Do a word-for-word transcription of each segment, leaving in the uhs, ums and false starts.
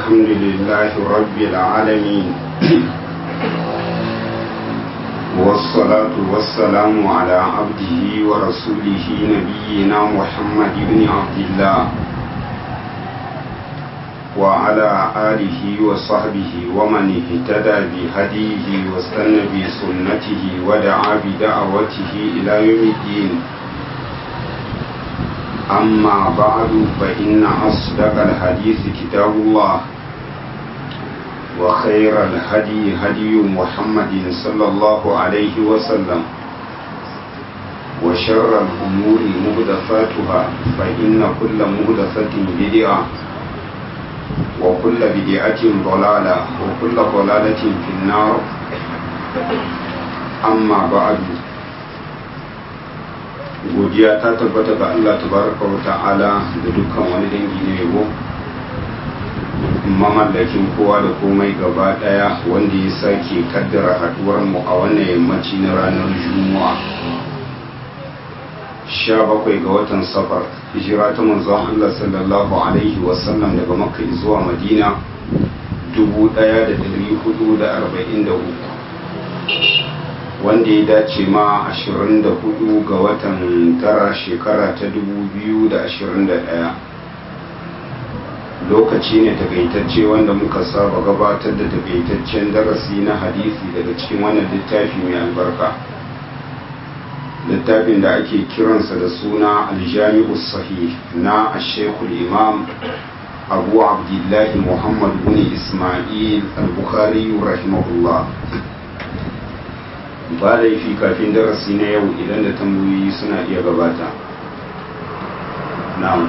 الحمد لله رب العالمين والصلاة والسلام على عبده ورسوله نبينا محمد بن عبد الله وعلى آله وصحبه ومن اهتدى بهديه واستنى بسنته ودعا بدعوته إلى يوم الدين. أما بعد فإن أصدق الحديث كتاب الله وخير الهدي هدي محمد صلى الله عليه وسلم وشر الأمور محدثاتها فإن كل محدثة بدعة وكل بدعة ضلالة وكل ضلالة في النار. أما بعد godiya ta tabbata ga Allah tabaraka wa ta'ala da dukkan wani dangi na yabo, mamallakin kowa da komai gaba daya, wanda ya sake kaddara haduwar mu a wannan yammaci na ranar Juma'a sha bakwai ga watan Safar, hijira ta manzon Allah sallallahu alaihi wasallam daga Makka zuwa Madina dubu ɗaya da ɗari hudu da arba'in da uku, wanda ya dace ma ashirin da hudu ga watan tara shekara ta dubu biyu da ashirin da ɗaya. Lokaci ne takaitacce wanda muka saba gabatar da takaitaccen darasi na hadisi daga cikin wannan littafi mai albarka, littafin da ake kiransa da suna aljami'u sahih na ashekul imam abu abdullahi muhammad bin ismail al-bukhari rahimahullah. Ba laifi kafin darasi na yau idan da tambayoyi suna iya gabata. Na'am.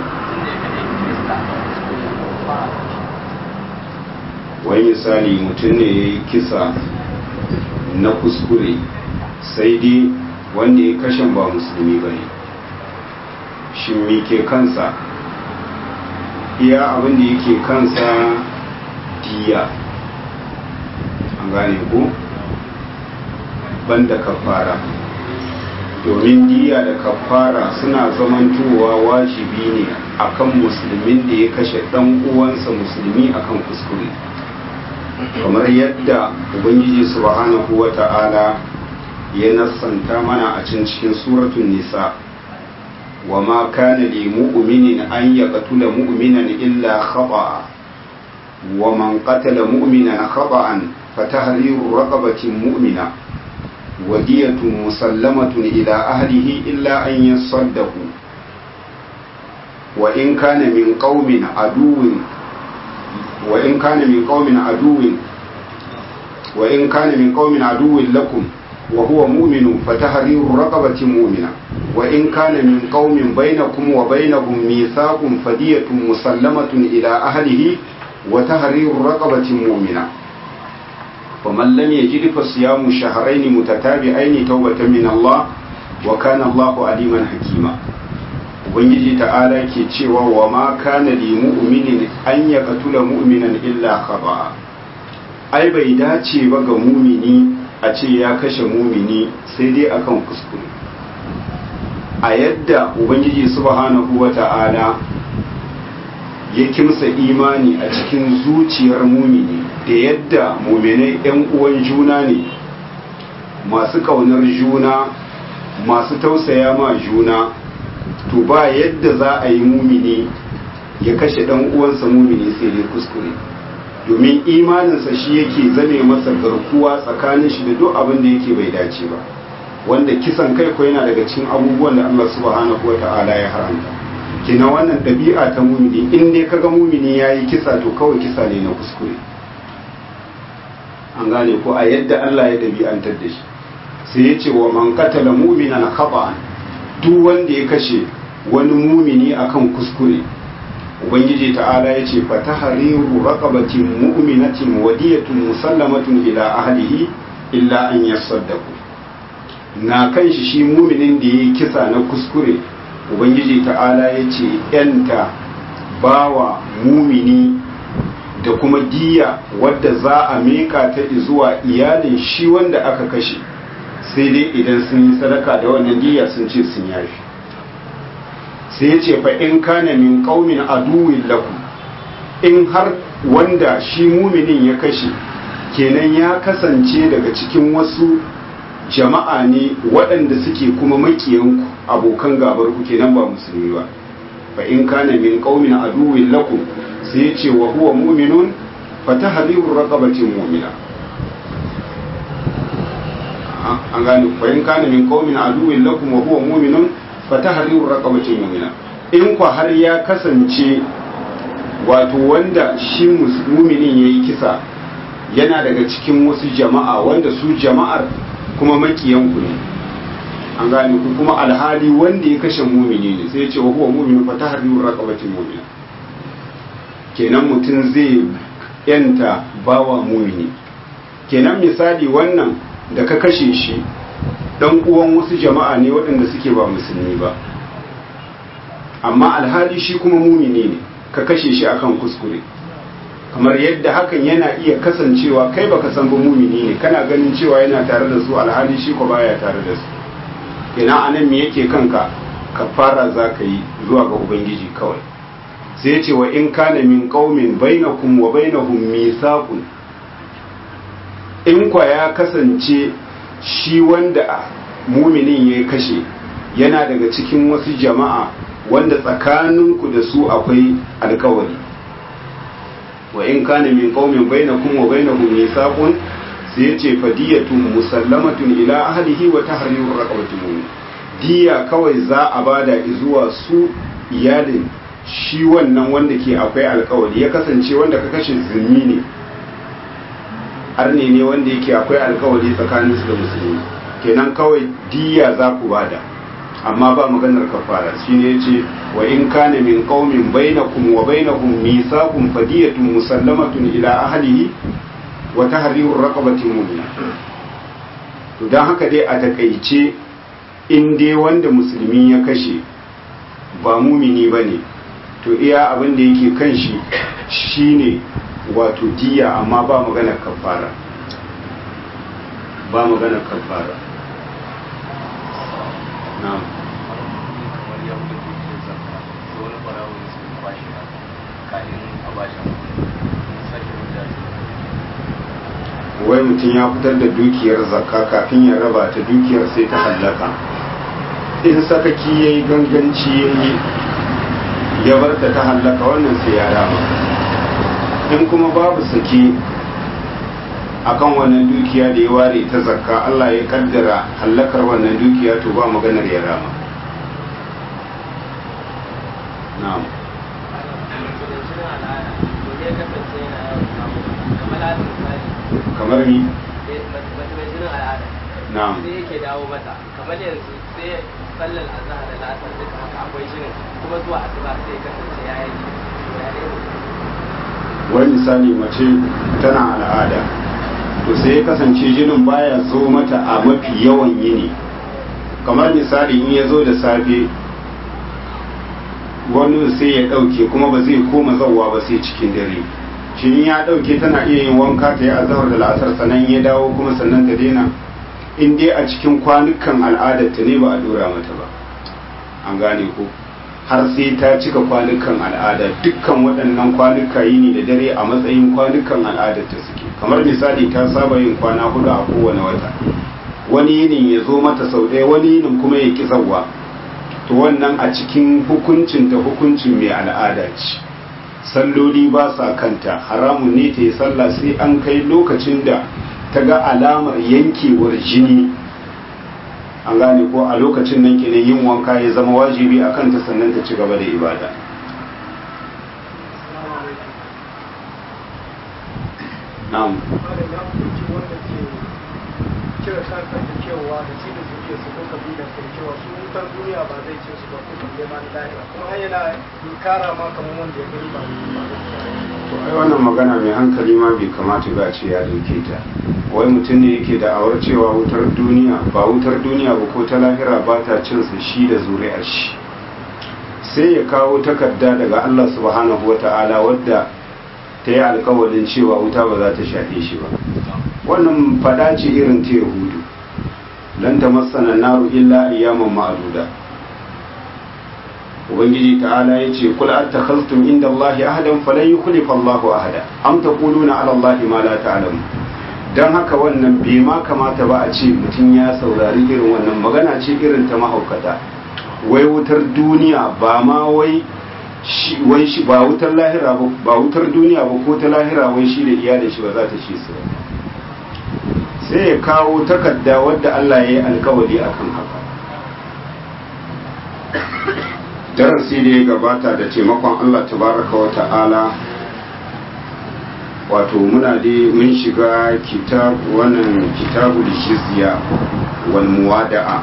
Wani misali mutum ne ya yi kisa na kuskure, sai dai wanda ya kashe ba musulmi ba ne, shin me ke kansa? Iya abin da yake kansa diya, an gane ko? Banda kafara, domin diya da kafara suna zamantowa wajibi ne akan musulmin da ya kashe dan uwansa musulmi akan kuskure, kamar yadda ubangiji subhanahu wata'ala ya nassanta mana a cikin suratul nisa, wa ma kana li mu'minin an yaqtula mu'minan illa khata'a wa man qatala mu'minan khata'an fatahriru raqabatin mu'mina ودية مسلمة إلى أهله إلا أن يصدقوا وإن كان من قوم عدو وإن كان من قوم عدو وإن كان من قوم عدو لكم وهو مؤمن فتحرير رقبة مؤمنة وإن كان من قوم بينكم وبينهم ميثاق فدية مسلمة إلى أهله وتحرير رقبة مؤمنة ومن لم يجد فصيام شهرين متتابعين توبة من الله وكان الله عليما حكيما. ubangiji ta'ala ke cewa wa ma kana li mu'minin an yaqtula mu'minan illa khaba, ai bai dace ba ga mumini a ce ya kashe mumini sai dai akan kuskure. A yadda ubangiji subhanahu wata'ala ya kimsa imani a cikin zuciyar mumini, da yadda muminai yan uwan juna ne, masu kaunar juna, masu tausaya ma juna, to ba yadda za a yi mumini ya kashe dan uwansa mumini sai dai kuskure, domin imaninsa shi yake zame masa garkuwa tsakanin shi da duk abin da yake bai dace ba, wanda kisan kai ko yana daga cikin abubuwan da Allah subhanahu wata'ala ya haramta. Kina wannan ɗabi'a ta mumini, in dai kaga mumini yayi kisa to kawai kisa ne na kuskure, an gane ko a yadda Allah ya ɗabi'antar da shi. Sai ya ce wa man qatala mu'minan khata'an, duk wanda ya kashe wani mumini akan kuskure, ubangiji ta'ala ya ce fa tahriru raqabatin mu'minatin wadiyatun musallamatun ila ahlihi illa an yasaddaqu. Na kan shi shi muminin da yayi kisa na kuskure, ubangiji ta'ala ya ce yanta bawa mumini da kuma diya wadda za a meka ta zuwa iyalin shi wanda aka kashe, sai dai idan sun yi sadaka da wannan diya sun ce sun yafi. Sai ya ce fa in kana min qaumin aduwwin lakum, in har wanda shi muminin ya kashe kenan ya kasance daga cikin wasu jama'a ne waɗanda suke kuma makiyanku abokan gabar ku kenan ba musulmi ba fa in kana min qaumin aduwwin lakum sai ya ce wa huwa mu'minun fa tahriru raqabatin mu'mina an gane fa in kana min qaumin aduwwin lakum wa huwa mu'minun fa tahriru raqabatin mu'mina in kwa har ya kasance wato wanda shi mu'minin yayi kisa yana daga cikin wasu jama'a wanda su jama'ar kuma makiyanku ne an gane ku kuma alhali wanda ya kashe mumini ne sai ya ce wa huwa mu'minu fa tahriru raqabatin mu'mina kenan mutum zai yanta bawa mumini kenan misali wannan da ka kashe shi dan uwan wasu jama'a ne waɗanda suke ba musulmi ba amma alhali shi kuma mumini ne ka kashe shi akan kuskure kamar yadda hakan yana iya kasancewa kai baka san ba mumini ne kana ganin cewa yana tare da su alhali shi ko baya tare da su kenan anan me yake kanka kafara zaka yi zuwa ga ubangiji kawai sai ya ce wa in kana min qaumin bainakum wa bainahum mithaqun in kwa ya kasance shi wanda muminin ya kashe yana daga cikin wasu jama'a wanda tsakaninku da su akwai alkawari wa in kana min qaumin bainakum wa bainahum mithaqun sai yace fadiyatun musallamatun ila ahlihi wa tahriru raqabatin mu'min diya kawai za a bada zuwa su iyalin shi wannan wanda ke akwai alkawari ya kasance wanda ka kashe zulmi ne arne ne wanda yake akwai alkawari tsakanin su da musulmi kenan kawai diya za ku bada amma ba maganar kafara shine yace wa in kana min qaumin bainakum wa bainahum mithaqun fadiyatun musallamatun ila ahlihi wa tahriru raqabatin mu'mina to dan haka dai a takeice in dai wanda musulmi ya kashe ba mumini bane to iya abin da yake kan shi shine wato diya amma ba maganar kafara ba maganar kafara na'am wai mutum ya fitar da dukiyar zakka kafin ya raba ta dukiyar sai ta hallaka in sakaki ya yi ganganci ya yi ya bar ta ta hallaka wannan sai ya rama in kuma babu sake akan wannan dukiya da ya ware ta zakka Allah ya kaddara hallakar wannan dukiya to ba maganar ya rama na'am kamar ni na'am sai yake dawo mata kamar yanzu sai sallar azhar da la'asar duka haka akwai shirin kuma zuwa asuba sai kasance ya yi wani misali mace tana al'ada to sai ya kasance jinin baya zo mata a mafi yawan yini kamar misali in ya zo da safe wani sai ya dauke kuma ba zai koma zauwa ba sai cikin dare shi ya dauke tana iya yin wanka ta yi azhar da la'asar sannan ya dawo kuma sannan ta daina in dai a cikin kwanukan al'adar ta ne ba a dora mata ba an gane ko har sai ta cika kwanukan al'ada dukkan waɗannan kwanuka yini da dare a matsayin kwanukan al'adar ta suke kamar misali ta saba yin kwana hudu a kowane wata wani yinin ya zo mata sau ɗaya wani yinin kuma ya ki zawwa to wannan a cikin hukuncin ta hukuncin mai al'ada ce salloli ba sa kanta haramun ne ta yi sallah sai an kai lokacin da ta ga alamar yankewar jini an gane ko a lokacin nan kenan yin wanka ya zama wajibi a kanta sannan ta ci gaba da ibada na'am cire kanka da cewa da ci da zuke su ko kabila da cewa su wutar duniya ba zai ce su ba ko kalle ma da lahira kuma har yana kara ma kamar wanda ya gani ba to ai wannan magana mai hankali ma bai kamata ba ce ya dauke ta wai mutum ne yake da awar cewa wutar duniya ba wutar duniya ba ko ta lahira ba ta cin sa shi da zuri'ar shi sai ya kawo takarda daga Allah subhanahu wata'ala wadda ta yi alkawarin cewa wuta ba za ta shafe shi ba wannan fada ce irin ta yahudu lan tamassana naru illa ayyaman ma'duda ubangiji ta'ala ya ce kul attakhaztum inda Allahi ahadan falan yukhlifa Allahu ahada am taquluna ala Allahi ma la ta'lamun. dan haka wannan bai ma kamata ba a ce mutum ya saurari irin wannan magana ce irin ta mahaukata. Wai wutar duniya ba ma wai shi wai shi ba wutar lahira ba ba wutar duniya ba ko ta lahira wai shi da iyalin shi ba za ta ci su. Sai ya kawo takarda wadda Allah ya yi alkawari akan haka. Darasi da ya gabata da taimakon Allah tabaraka wa ta'ala, wato muna dai mun shiga kitab wannan kitabul jizya wal muwada'a.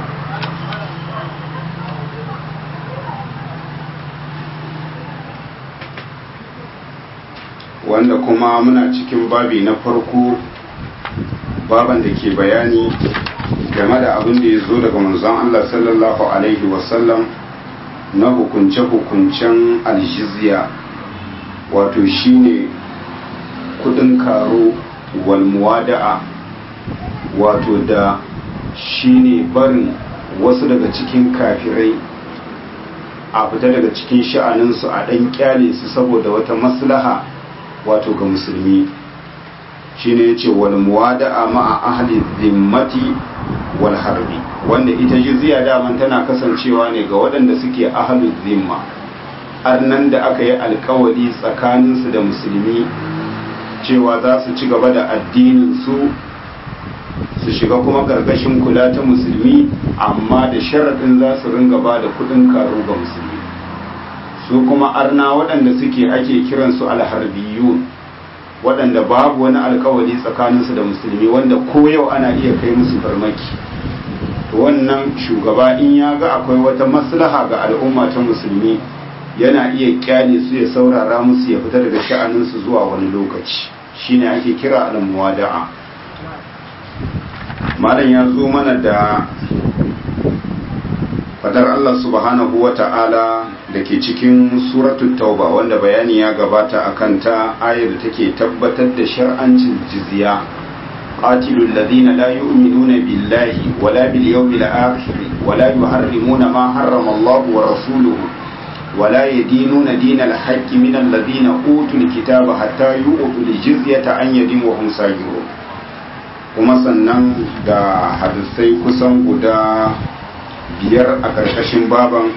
Wanda kuma muna cikin babi na farko, baban da ke bayani game da abin da ya zo daga manzon Allah sallallahu alaihi wasallam na hukunce-hukuncen aljizya, wato shine kudin karo wal muwada'a, wato da shine barin wasu daga cikin kafirai a fita daga cikin sha'aninsu a ɗan kyale su saboda wata maslaha wato ga musulmi. Shine yace wal muwada'a ma'a ahli zimmati wal harbi, wanda ita jizya daman tana kasancewa ne ga waɗanda suke ahli zimma, arnan da aka yi alkawari tsakaninsu da musulmi cewa za su ci gaba da addinin su su shiga kuma karkashin kula ta musulmi, amma da sharaɗin za su ringa ba da kuɗin karo ga musulmi. Su kuma arna waɗanda suke ake kiransu alharbiyun, waɗanda babu wani alkawari tsakaninsu da musulmi, wanda ko yau ana iya kai musu farmaki. To wannan shugaba in ya ga akwai wata maslaha ga al'umma ta musulmi, yana iya kyale su ya saurara musu ya fita daga sha'aninsu zuwa wani lokaci, shine ake kira al-muwada'a. Malam ya zo mana da fadar Allah subhanahu wa ta'ala da ke cikin suratul tauba, wanda bayani ya gabata akan ta ayar da take tabbatar da shar'ancin jizya. qatilul ladina la yu'minuna billahi wala bil yawmil akhir wala yuharrimuna ma harrama Allah wa rasuluhu wala yadinuna dinal haqqi minal ladina utul kitaba hatta yu'tul jizyata an yadin wa hum sagirun. Kuma sannan da hadisai kusan guda biyar a ƙarƙashin baban,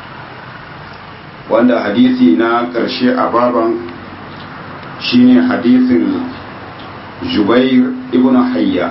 wanda hadisi na ƙarshe a baban shine hadisin Jubair ibn Hayya,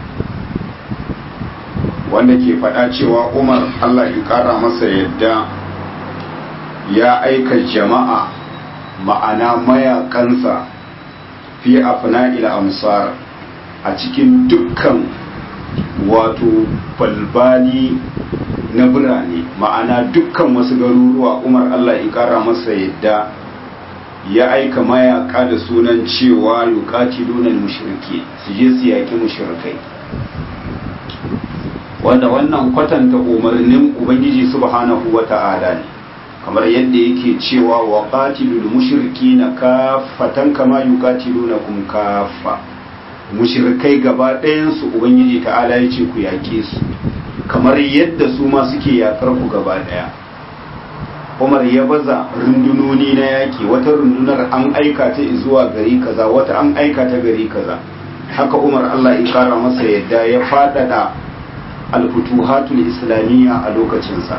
wanda ke faɗa cewa Umar Allah ya ƙara masa yadda ya aika jama'a, ma'ana mayakansa, fi afna'il amsar, a cikin dukkan wato balbali na birane, ma'ana dukkan wasu garuruwa Umar Allah ya kara masa yadda ya aika mayaka da sunan cewa yuqatiluna al-mushriki, su je su yaki mushrikai. Wanda wannan kwatanta umarnin Ubangiji subhanahu wata'ala ne, kamar yadda yake cewa wa qatilul mushrikina kaffatan kama yuqatilunakum kaffa. Mushrikai gaba ɗayansu Ubangiji ta'ala ya ce ku yaƙe su kamar yadda su ma suke yaƙar ku gaba ɗaya. Umar ya baza rundunoni na yaƙi, wata rundunar an aika ta zuwa gari kaza, wata an aika ta gari kaza. Haka Umar Allah ya kara masa yadda ya faɗaɗa al-futuhatul islamiyya a lokacinsa.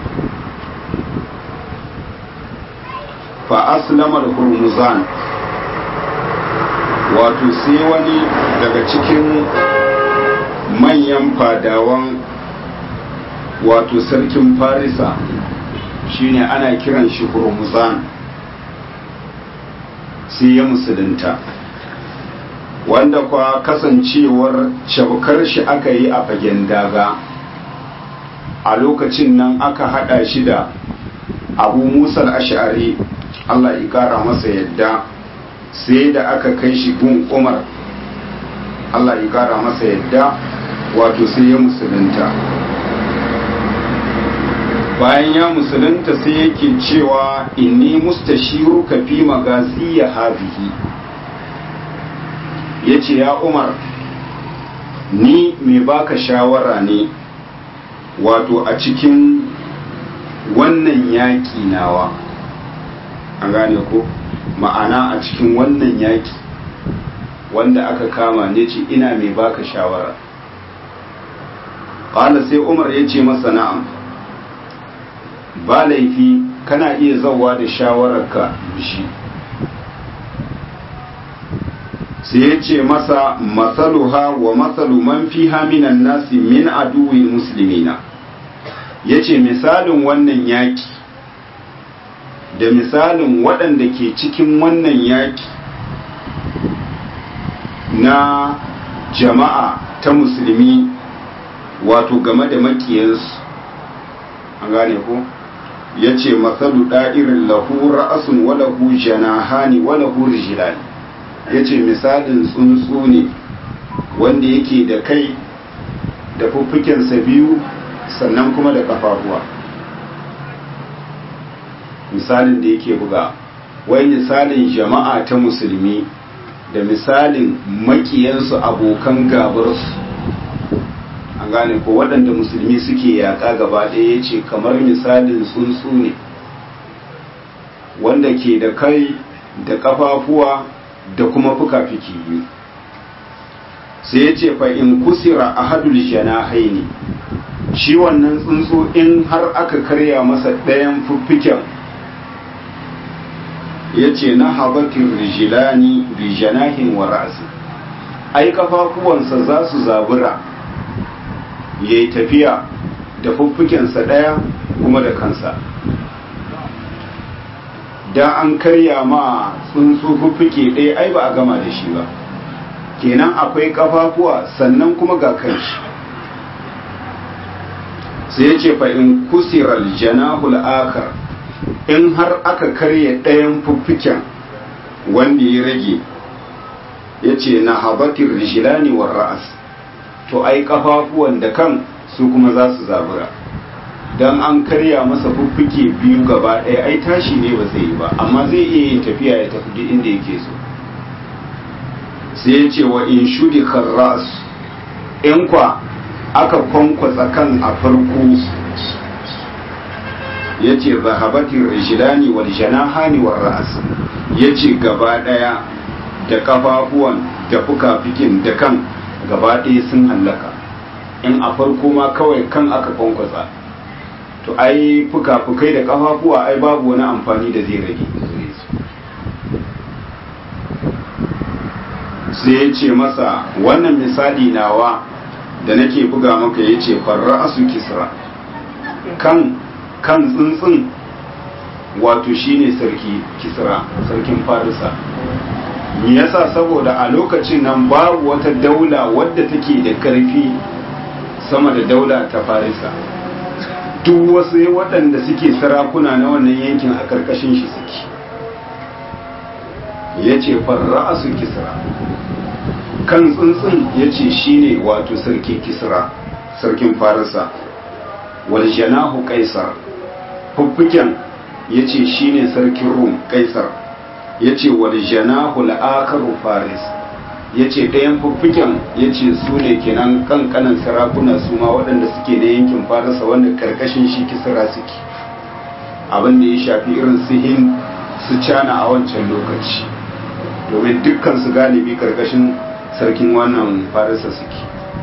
Fa aslama al-hurmuzan, wato sai wani daga cikin manyan fadawan wato sarkin Farisa, shine ana kiran shi Hurmuzan, sai ya musulunta, wanda kwa kasancewar shabkar shi aka yi a fagen daga. A lokacin nan aka hada shi da Abu Musa al-Ash'ari Allah ya kara masa yadda, sai da aka kai shi gun Umar Allah ya kara masa yadda, wato sai ya musulunta. Bayan ya musulunta sai yake cewa inni mustashiruka fi magaziya hadhihi, yace ya Umar, ni mai baka shawara ne wato a cikin wannan yaƙi nawa an gane ko ma'ana a cikin wannan yaƙi wanda aka kama ne ce ina mai baka shawara ƙala sai umar ya ce masa na'am ba laifi kana iya zauwa da shawararka bishi sai ya ce masa matsaluha wa matsalu man fiha minan nasi min aduwil muslimina ya ce misalin wannan yaƙi da misalin waɗanda ke cikin wannan yaƙi na jama'a ta musulmi wato game da makiyansu an gane ko ya ce matsalu ɗa'irin lahu ra'asun walahu janahani walahu rijilani ya ce misalin tsuntsu ne wanda yake da kai da fuffukensa biyu sannan kuma da ƙafafuwa misalin da yake buga wai misalin jama'a ta musulmi da misalin makiyansu abokan gabarsu an gane ko waɗanda musulmi suke yaƙa gaba ɗaya ya ce kamar misalin tsuntsu ne wanda ke da kai da ƙafafuwa da kuma fuka-fiki biyu sai ya ce fa in kusira ahadul janahaini shi wannan tsuntsu in har aka karya masa ɗayan fuffiken ya ce na habatin rijilani rijanahin wa ra'asi ai kafafuwansa za su zabura ya yi tafiya da fuffukensa ɗaya kuma da kansa dan an karya ma tsuntsu fuffuke ɗaya ai ba a gama da shi ba kenan akwai kafafuwa sannan kuma ga kanshi sai ya ce fa in kusiral janahul akar in har aka karya ɗayan fuffuken wanda ya rage ya ce na habatin rijilani wa ra'as to ai kafafuwan da kan su kuma za su zabura don an karya masa fuffuke biyu gaba ɗaya ai tashi ne ba zai yi ba amma zai iya yin tafiya ya tafi duk inda yake so sai ya ce wa in shudi ra'as in kwa aka kwankwasa kan a farko ya ce zahabatin rijilani wal janahani wal ra'as ya ce gaba ɗaya da kafafuwan da fuka-fikin da kan gaba ɗaya sun hallaka in a farko ma kawai kan aka kwankwasa to ai fuka-fukai da kafafuwa ai babu wani amfani da zai rage sai ya ce masa wannan misali nawa da nake buga maka ya ce farra'asu kisra kan kan tsuntsun wato shine sarki kisra sarkin farisa me yasa saboda a lokacin nan babu wata daula wadda take da karfi sama da daula ta farisa duk wasu waɗanda suke sarakuna na wannan yankin a karkashin shi suke ya ce farra'asu kisra kan tsuntsun ya ce shine wato sarki kisra sarkin farisa wal janahu kaisar fuffuken ya ce shine sarkin rum kaisar ya ce wal janahu la'akaru faris ya ce ɗayan fuffuken ya ce su ne kenan kankanan sarakuna su ma waɗanda suke da yankin farisa wanda karkashin shi kisra suke abin da ya shafi irin su hin su cana a wancan lokaci domin dukkan su galibi karkashin sarkin wannan farisa suke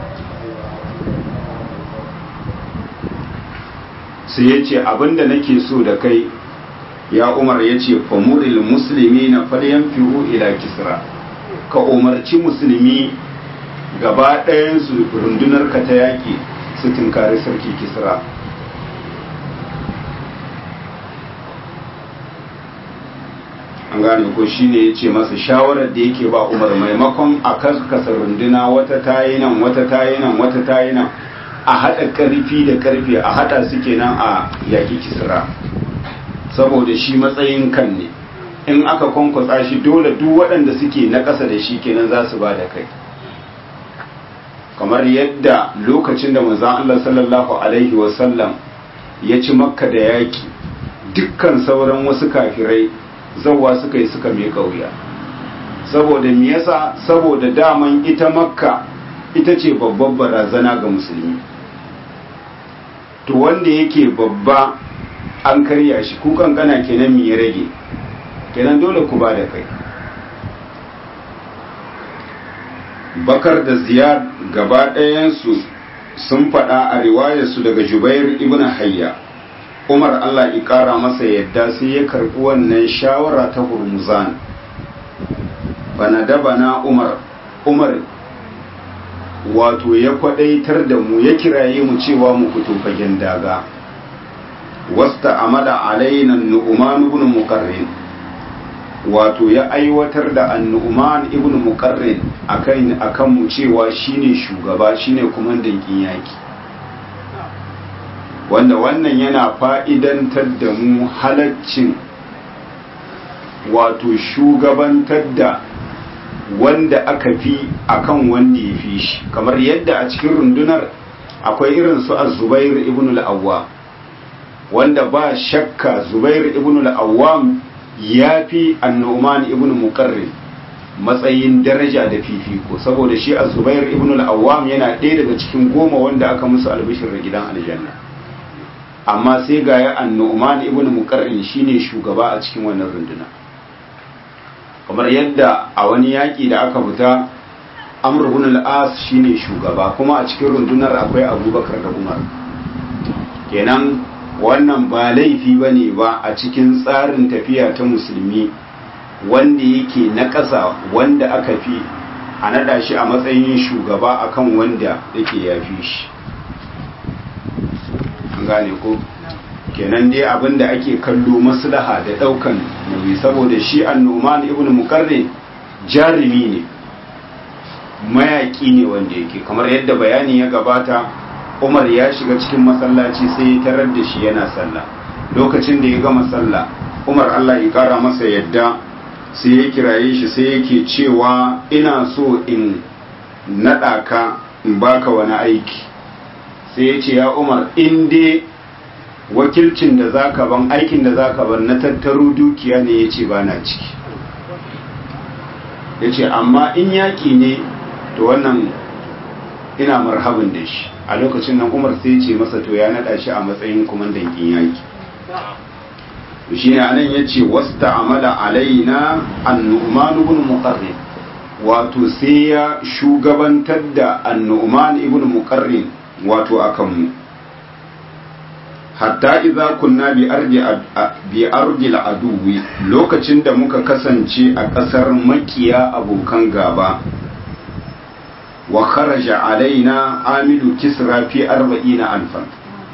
sai ya ce abinda nake so da kai ya umar ya ce famuril musulmi na falyan firu ila kisra ka umarci musulmi gaba ɗayansu rundunar ka ta yaƙi su tunkari sarki kisra an gane ko shi ne ya ce masa shawarar da yake ba umar maimakon a kaskasa runduna wata tayi nan wata tayi nan wata tayi nan a haɗa ƙarfi da ƙarfe a haɗa su kenan a yaƙi kisra saboda shi matsayin kan ne in aka kwankwasa shi dole duk waɗanda suke na ƙasa da shi kenan za su ba da kai kamar yadda lokacin da manzon Allah sallallahu alaihi wasallam ya ci makka da yaƙi dukkan sauran wasu kafirai zawwa suka yi suka mai wuya saboda me yasa saboda daman ita makka ita ce babbar barazana ga musulmi to wanda yake babba an karya shi ku kankana kenan mi ya rage kenan dole ku ba da kai. Bakar da Ziyad gaba ɗayansu sun faɗa a riwayarsu daga Jubair ibn Hayya. Umar Allah ya ƙara masa yadda sai ya karɓi wannan shawara ta Hurmuzan. Bana dabana Umar, Umar wato ya kwaɗaitar da mu ya kiraye mu cewa mu fito fagen daga. Wasta amada alaina Nu'man ibn Muqarrin, wato ya aiwatar da An-Nu'man ibn Muqarrin akan akan mu cewa shine shugaba, shine kumandan yaki. Wanda wannan yana fa'idantar da mu halaccin wato shugabantar da wanda aka fi akan wanda ya fi shi, kamar yadda a cikin rundunar akwai irin su Az-Zubair ibn al-Awwam, wanda ba shakka Zubair ibn al-Awwam ya fi An-Nu'man ibn Muqarrin matsayin daraja da fifiko, saboda shi Az-Zubair ibn al-Awwam yana ɗaya daga cikin goma wanda aka musu albishir da gidan aljanna, amma sai ga ya An-Nu'man ibn Muqarrin shine shugaba a cikin wannan runduna. Kamar yadda a wani yaƙi da aka fita Amr ibn al-As shine shugaba, kuma a cikin rundunar akwai Abubakar da Umar. Kenan wannan ba laifi bane ba a cikin tsarin tafiya ta musulmi wanda yake na ƙasa wanda aka fi a naɗa shi a matsayin shugaba akan wanda yake yafi shi. An gane ko? Kenan dai abin da ake kallo maslaha da daukan nauyi, saboda shi An-Nu'man ibn Muqarrin jarumi ne, mayaki ne wanda yake kamar yadda bayani ya gabata. Umar ya shiga cikin masallaci sai ya tarar da shi yana sallah. Lokacin da ya gama sallah, Umar Allah ya kara masa yadda sai ya kiraye shi sai yake cewa ina so in naɗa ka in baka wani aiki. Sai ya ce ya Umar, in dai wakilcin da zaka ban, aikin da zaka ban na tattaro dukiya ne, yace ba na ciki. Yace amma in yaki ne to wannan ina marhaban da shi. A lokacin nan Umar sai ce masa to ya nada shi a matsayin kumandan kin yaki. To shine anan yace wasta amala alaina An-Nu'man ibn Muqarrin, wato sai ya shugabantar da An-Nu'man ibn Muqarrin wato akan mu. Hatta idza kunna bi ardi bi ardi al-aduwi, lokacin da muka kasance a kasar makiya abokan gaba. Wa kharaja alaina amilu kisra fi arba'ina alfan.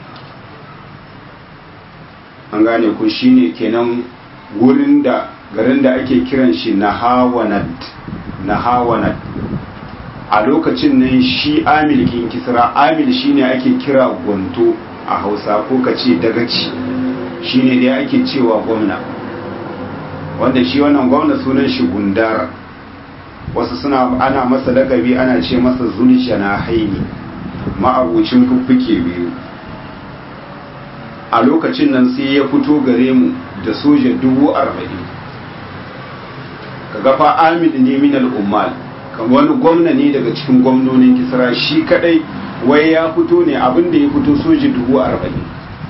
An gane ku, shine kenan wurin da garin da ake kiran shi Nahawanat. Nahawanat a lokacin nan shi amil kin kisra, amil shine ake kira gwanto a Hausa, ko kace dagaci, shine dai ake cewa gwamna, wanda shi wannan gwamna sunan shi Gundara. Wasu suna ana masa lakabi ana ce masa Zulshana Haini, ma'abucin fuffuke biyu. A lokacin nan sai ya fito gare mu da soja dubu arba'in. Kaga fa Amid ne min al-ummal, wani gwamna ne daga cikin gwamnonin Kisra, shi kadai wai ya fito ne, abin da ya fito soja dubu arba'in.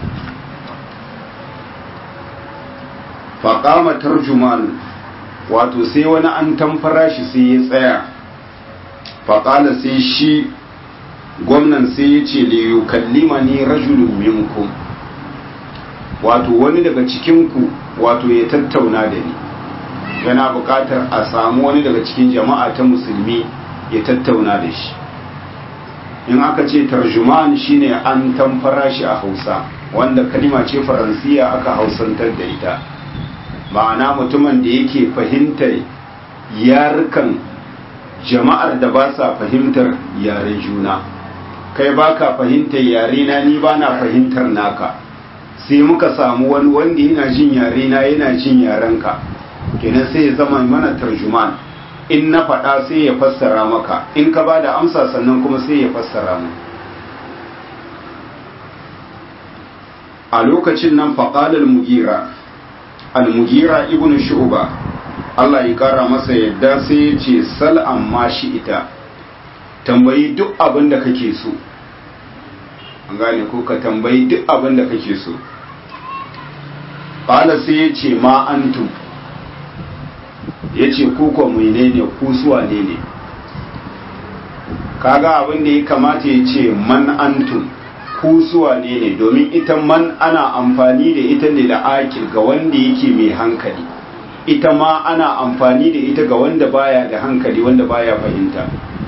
Faqama tarjuman, wato sai wani an tamfara shi sai ya tsaya. Faƙala sai shi gwamnan sai ya ce da yi kallima ni rajulun minkum, wato wani daga cikinku wato ya tattauna da ni, yana buƙatar a samu wani daga cikin jama'a ta musulmi ya tattauna da shi. In aka ce tarjuman shine an tamfara shi a Hausa, wanda kalima ce faransiya aka hausantar da ita, ma'ana mutumin da yake fahimtar yarukan jama'ar da ba sa fahimtar yaren juna. Kai baka fahimtar yare na, ni ba na fahimtar naka, sai muka samu wani wanda yana jin yare na yana jin yarenka, kenan sai ya zama mana tarjuman. In na faɗa sai ya fassara maka, in ka ba da amsa sannan kuma sai ya fassara mu. A lokacin nan faƙalar Mugira, al-Mugira ibn Shu'ba, Allah ya kara masa yadda, sai ya ce sal amma shi ita, tambayi duk abin da kake so. An gane ko, ka tambayi duk abin da kake so. qala sai ya ce ma antum, ya ce ku ko menene ku suwa ne ne. Kaga abin da ya kamata ya ce man antum, ku suwa ne ne, domin ita man ana amfani da ita ne da akil ga wanda yake mai hankali, ita ma ana amfani da ita ga wanda baya da hankali, wanda baya fahimta.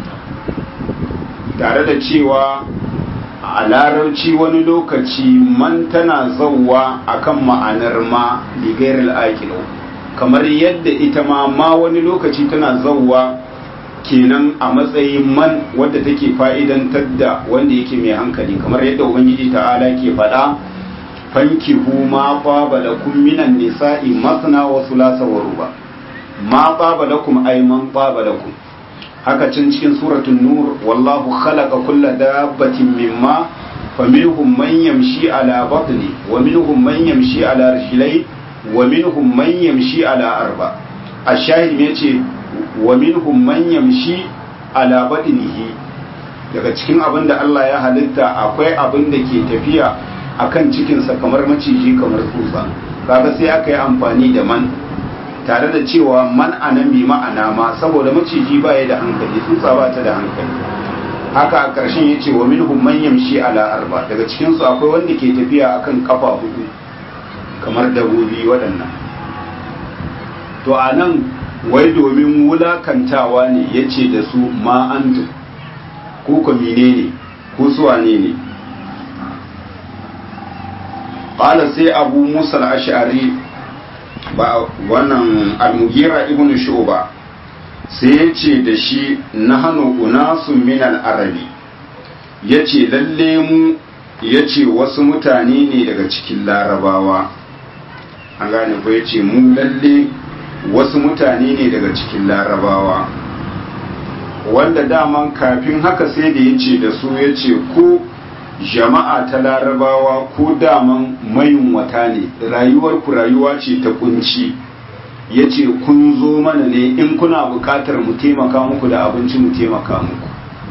Tare da cewa a larabci wani lokaci man tana zauwa akan ma'anar ma ligairil akil, kamar yadda ita ma ma wani lokaci tana zauwa kenan a matsayin man wadda take fa'idantar da wanda yake mai hankali, kamar yadda ubangiji ta'ala ke faɗa fankihu ma qaba lakum minan nisa'i masna wa thulatha wa ruba, ma qaba lakum ay man qaba lakum. Haka can cikin suratul nur wallahu khalaqa kulla dabbatin mimma faminhum man yamshi ala batni wa minhum man yamshi ala rijlai wa minhum man yamshi ala arba. Ash-shahid yace wa minhum man yamshi ala batnihi, daga cikin abin da Allah ya halitta akwai abin da ke tafiya akan cikinsa kamar maciji kamar tsutsa. Kaga sai aka yi amfani da man, tare da cewa man anan bi ma'ana ma, saboda maciji ba ya da hankali, tsutsa ba ta da hankali. Haka a ƙarshen ya ce wa minhum man yamshi ala arba, daga cikinsu akwai wanda ke tafiya akan kafa hudu kamar dabbobi waɗannan. To a nan wai domin wulakantawa ne ya ce da su ma antum, ko ko menene ko suwa ne ne. Ƙala sai Abu Musa al-Ash'ari, ba wannan al-Mughira ibn Shu'ba, sai ya ce da shi nahnu unasun min al-arabi, ya ce lalle mu, ya ce wasu mutane ne daga cikin larabawa. An gane ko ya ce mu lalle wasu mutane ne daga cikin larabawa, wanda daman kafin haka sai da ya ce da su, ya ce ku jama'a ta larabawa ko daman mayunwata ne, rayuwar ku rayuwa ce ta kunci, ya ce kun zo mana ne in kuna bukatar mu taimaka muku da abinci mu taimaka muku.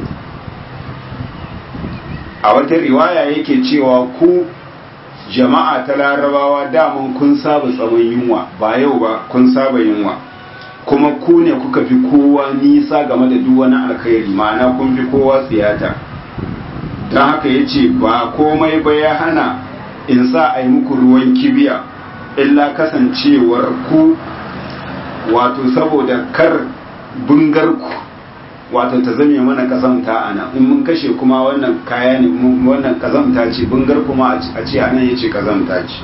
A wata riwaya yake cewa ku jama'a ta larabawa daman kun saba tsawon yunwa, ba yau ba kun saba yunwa, kuma ku ne kuka fi kowa nisa game da duk wani alkhairi, ma'ana kun fi kowa tsiyata. Don haka ya ce ba komai ba ya hana in sa a yi muku ruwan kibiya, illa kasancewar ku wato saboda kar bungarku wato ta zame mana kazamta a nan, in mun kashe kuma wannan kaya ne, wannan kazamta ce, bungar kuma a ce a nan ya ce kazamta ce.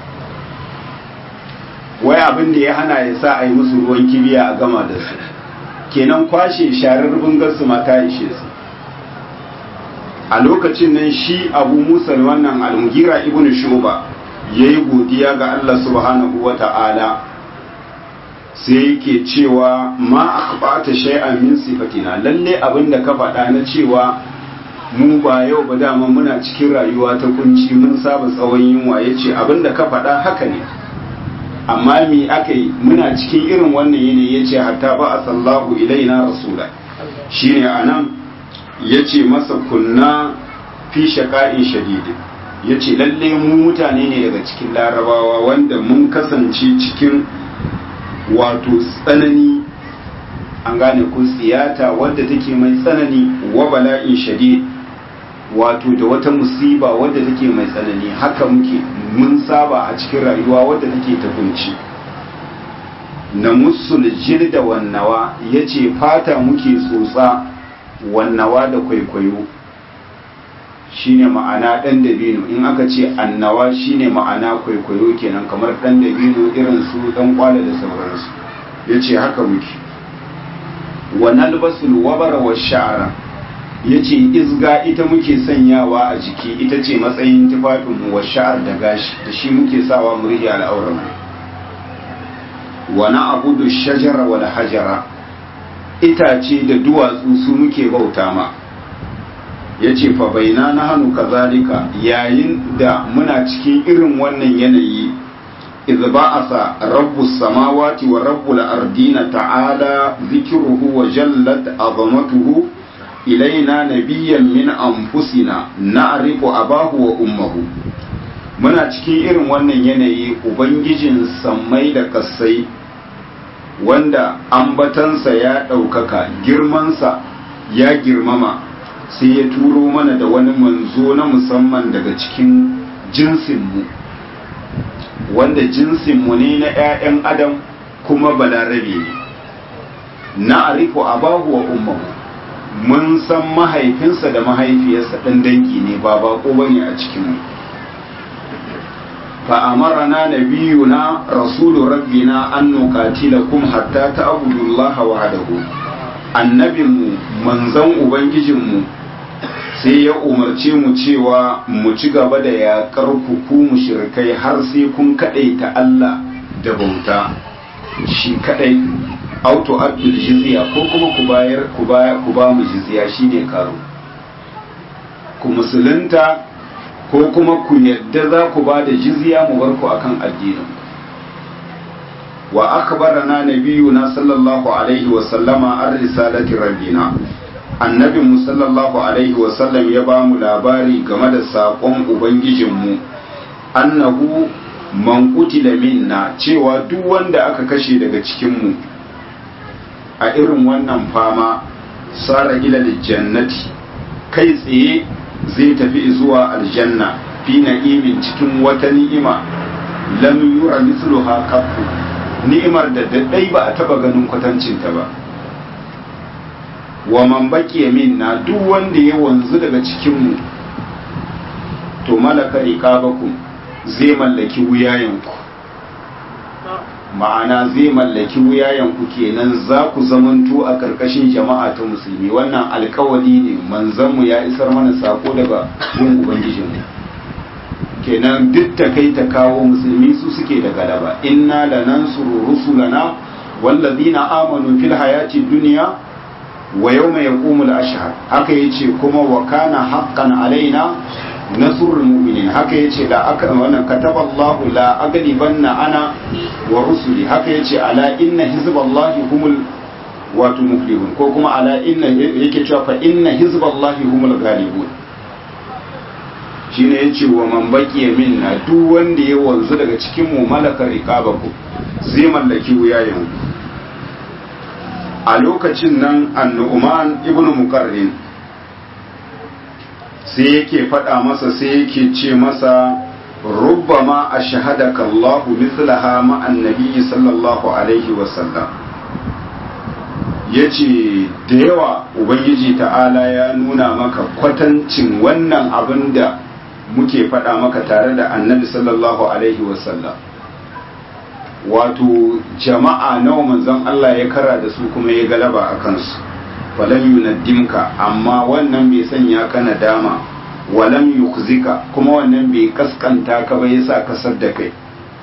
Wai abin da ya hana ya sa a yi musu ruwan kibiya a gama da su, kenan kwashe sharar bungar su mata ishe su. A lokacin nan shi Abu Musa wannan al-Mughira ibn Shu'ba yayi godiya ga Allah subhanahu wa ta'ala, sai yake cewa ma akhbata shay'an min sifatina, lalle abinda ka faɗa na cewa mu ba yau ba dama muna cikin rayuwa ta kunci, mun saba tsawon yunwa, yace abinda ka faɗa haka ne, amma mi akai muna cikin irin wannan yanayi, yace hatta ba asallahu ilaina rasula. Shine anan ya ce masa kunna fi shaka'in shadidi, ya ce lalle mu mutane ne daga cikin larabawa wanda mun kasance cikin wato tsanani, an gane ku tsiyata wadda take mai tsanani, wa bala'in shadid, wato da wata musiba wadda take mai tsanani. Haka muke mun saba a cikin rayuwa wadda take ta kunci. Na musul jirda wannawa, ya ce fata muke tsotsa, wannawa da kwaikwayo shine ma'ana dan dabino, in aka ce annawa shine ma'ana kwaikwayo kenan, kamar dan dabino irin su dan kwala da sauransu. Yace haka muke. Wa nalbasul wabara wa sha'ara, yace izga ita muke sanyawa a jiki, ita ce matsayin tufafin mu, wa sha'ar da gashi, da shi muke sawa mu rihe al'auran. Wa na'budu shajara wal hajara, itace da duwatsu su muke bauta ma. Ya ce fa baina na hannu kazalika, yayin da muna cikin irin wannan yanayi, idh ba'asa rabbus samawati wa rabbul ardina ta'ala zikruhu wa jallat azamatuhu ilaina nabiyyan min anfusina na'rifu abahu wa ummuhu. muna cikin irin wannan yanayi ubangijin sammai da kasai wanda ambatansa ya ɗaukaka girmansa ya girmama sai ya turo mana da wani manzo na musamman daga cikin jinsinmu wanda jinsinmu ne na 'ya'yan adam kuma balarabe ne na arifu abahu wa ummahu mun san mahaifinsa da mahaifiyarsa ɗan dangi ne ba bako bane a cikinmu فأمرنا نبينا رسول ربنا أن نقاتلكم حتى تعبدوا الله وحده annabinmu manzon ubangijinmu sai ya umarce mu cewa mu ci gaba da yaƙar ku mushrikai har sai kun kaɗaita Allah da bauta shi kaɗai auto abdul jizya ko kuma ku bayar ku ba ku ba mu jizya shine karo ku musulunta ko kuma ku yadda za ku ba da jizya mu bar ku akan addinin wa akhbarana nabiyuna sallallahu alaihi wa sallama ar risalati rabbina annabi mu sallallahu alaihi wa sallam ya ba mu labari game da sakon ubangijin mu annahu man qutila minna cewa duk wanda aka kashe daga cikin mu a irin wannan fama sara ila jannati kai tsaye zai tafi zuwa aljanna fi na'imin cikin wata ni'ima lam yura mithluha qattu ni'imar da daddai ba a taba ganin kwatancinta ba wa man baqiya minna duk wanda ya wanzu daga cikin mu to malaka riqabakum zai mallaki wuyayenku ma'ana zai mallaki wuyayenku kenan za ku zamanto a karkashin jama'a ta musulmi wannan alkawari ne manzanmu ya isar mana sako daga gun ubangijinmu kenan duk ta kai ta kawo musulmi su suke da galaba inna lanansuru rusulana wallazina amanu fil hayati dunya wa yawma yaqumul ashhad haka yace kuma wa kana haqqan alaina nasrul mu'minin haka yace la aka wannan kataballahu la aglibanna ana wa rusuli haka yace ala inna hizballahi humul wato muflihun ko kuma ala inna yake cewa fa inna hizballahi humul ghalibun shine yace wa man baqiya minna duk wanda ya wanzu daga cikin mu malakar riqabaku zai mallaki wuyayen a lokacin nan annu'man ibnu muqarrin sai yake faɗa masa sai yake ce masa rubbama ashhadaka Allahu mithlaha ma annabi sallallahu alaihi wasallam yace da yawa ubangiji ta'ala ya nuna maka kwatancin wannan abin da muke faɗa maka tare da annabi sallallahu alaihi wasallam wato jama'a nawa manzon Allah ya kara da su kuma ya galaba a kansu walam yunaddimka amma wannan bai sanya ka nadama walam yukhzika kuma wannan bai kaskanta ka ba yasa kasar da kai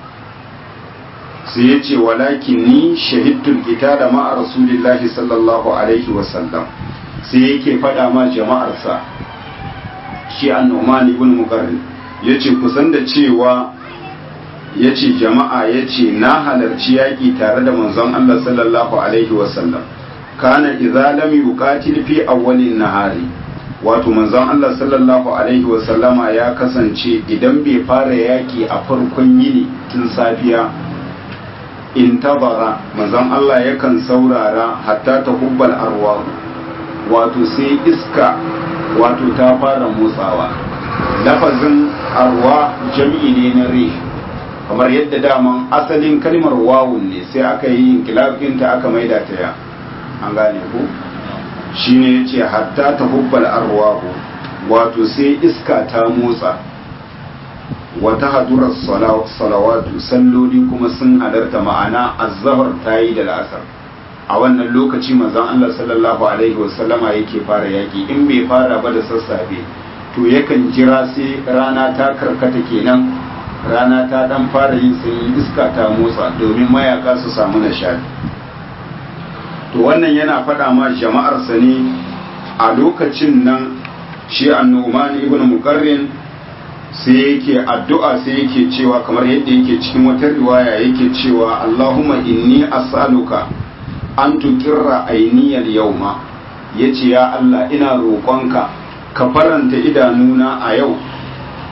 sai yace walakin ni shahidtul qitala ma'a rasulillahi sallallahu alaihi wasallam sai yake faɗa ma jama'arsa shi annu'man ibn muqarrin yace kusan da cewa yace jama'a yace na halarci yaki tare da manzon Allah sallallahu alaihi wasallam kana idza lam yuqatil fi awwalin nahari wato manzon Allah sallallahu alaihi wasallama ya kasance idan bai fara yaki a farkon yini tun safiya intabara manzon Allah yakan saurara hatta ta hubbal arwa wato sai iska wato ta fara motsawa lafazin arwa jam'i ne na rih kamar yadda daman asalin kalmar wawun ne sai aka yi inkilafinta aka maida ta ya an gane ko shine yace hatta ta hubbal arwahu wato sai iska ta motsa wata hadura salawatu salloli kuma sun halarta ma'ana azhar tayi da la'asar a wannan lokaci manzon Allah sallallahu alaihi wasallama yake fara yaki in bai fara ba da sassafe to yakan jira sai rana ta karkata kenan rana ta dan fara yin sanyi iska ta motsa domin mayaka su samu nishadi to wannan yana faɗa ma jama'arsa ne a lokacin nan shi annu'man ibn muqarrin sai yake addu'a sai yake cewa kamar yadda yake cikin wata riwaya yake cewa Allahumma inni as'aluka an tuqirra ayniyal yawma yace ya Allah ina roƙonka ka faranta idanuna a yau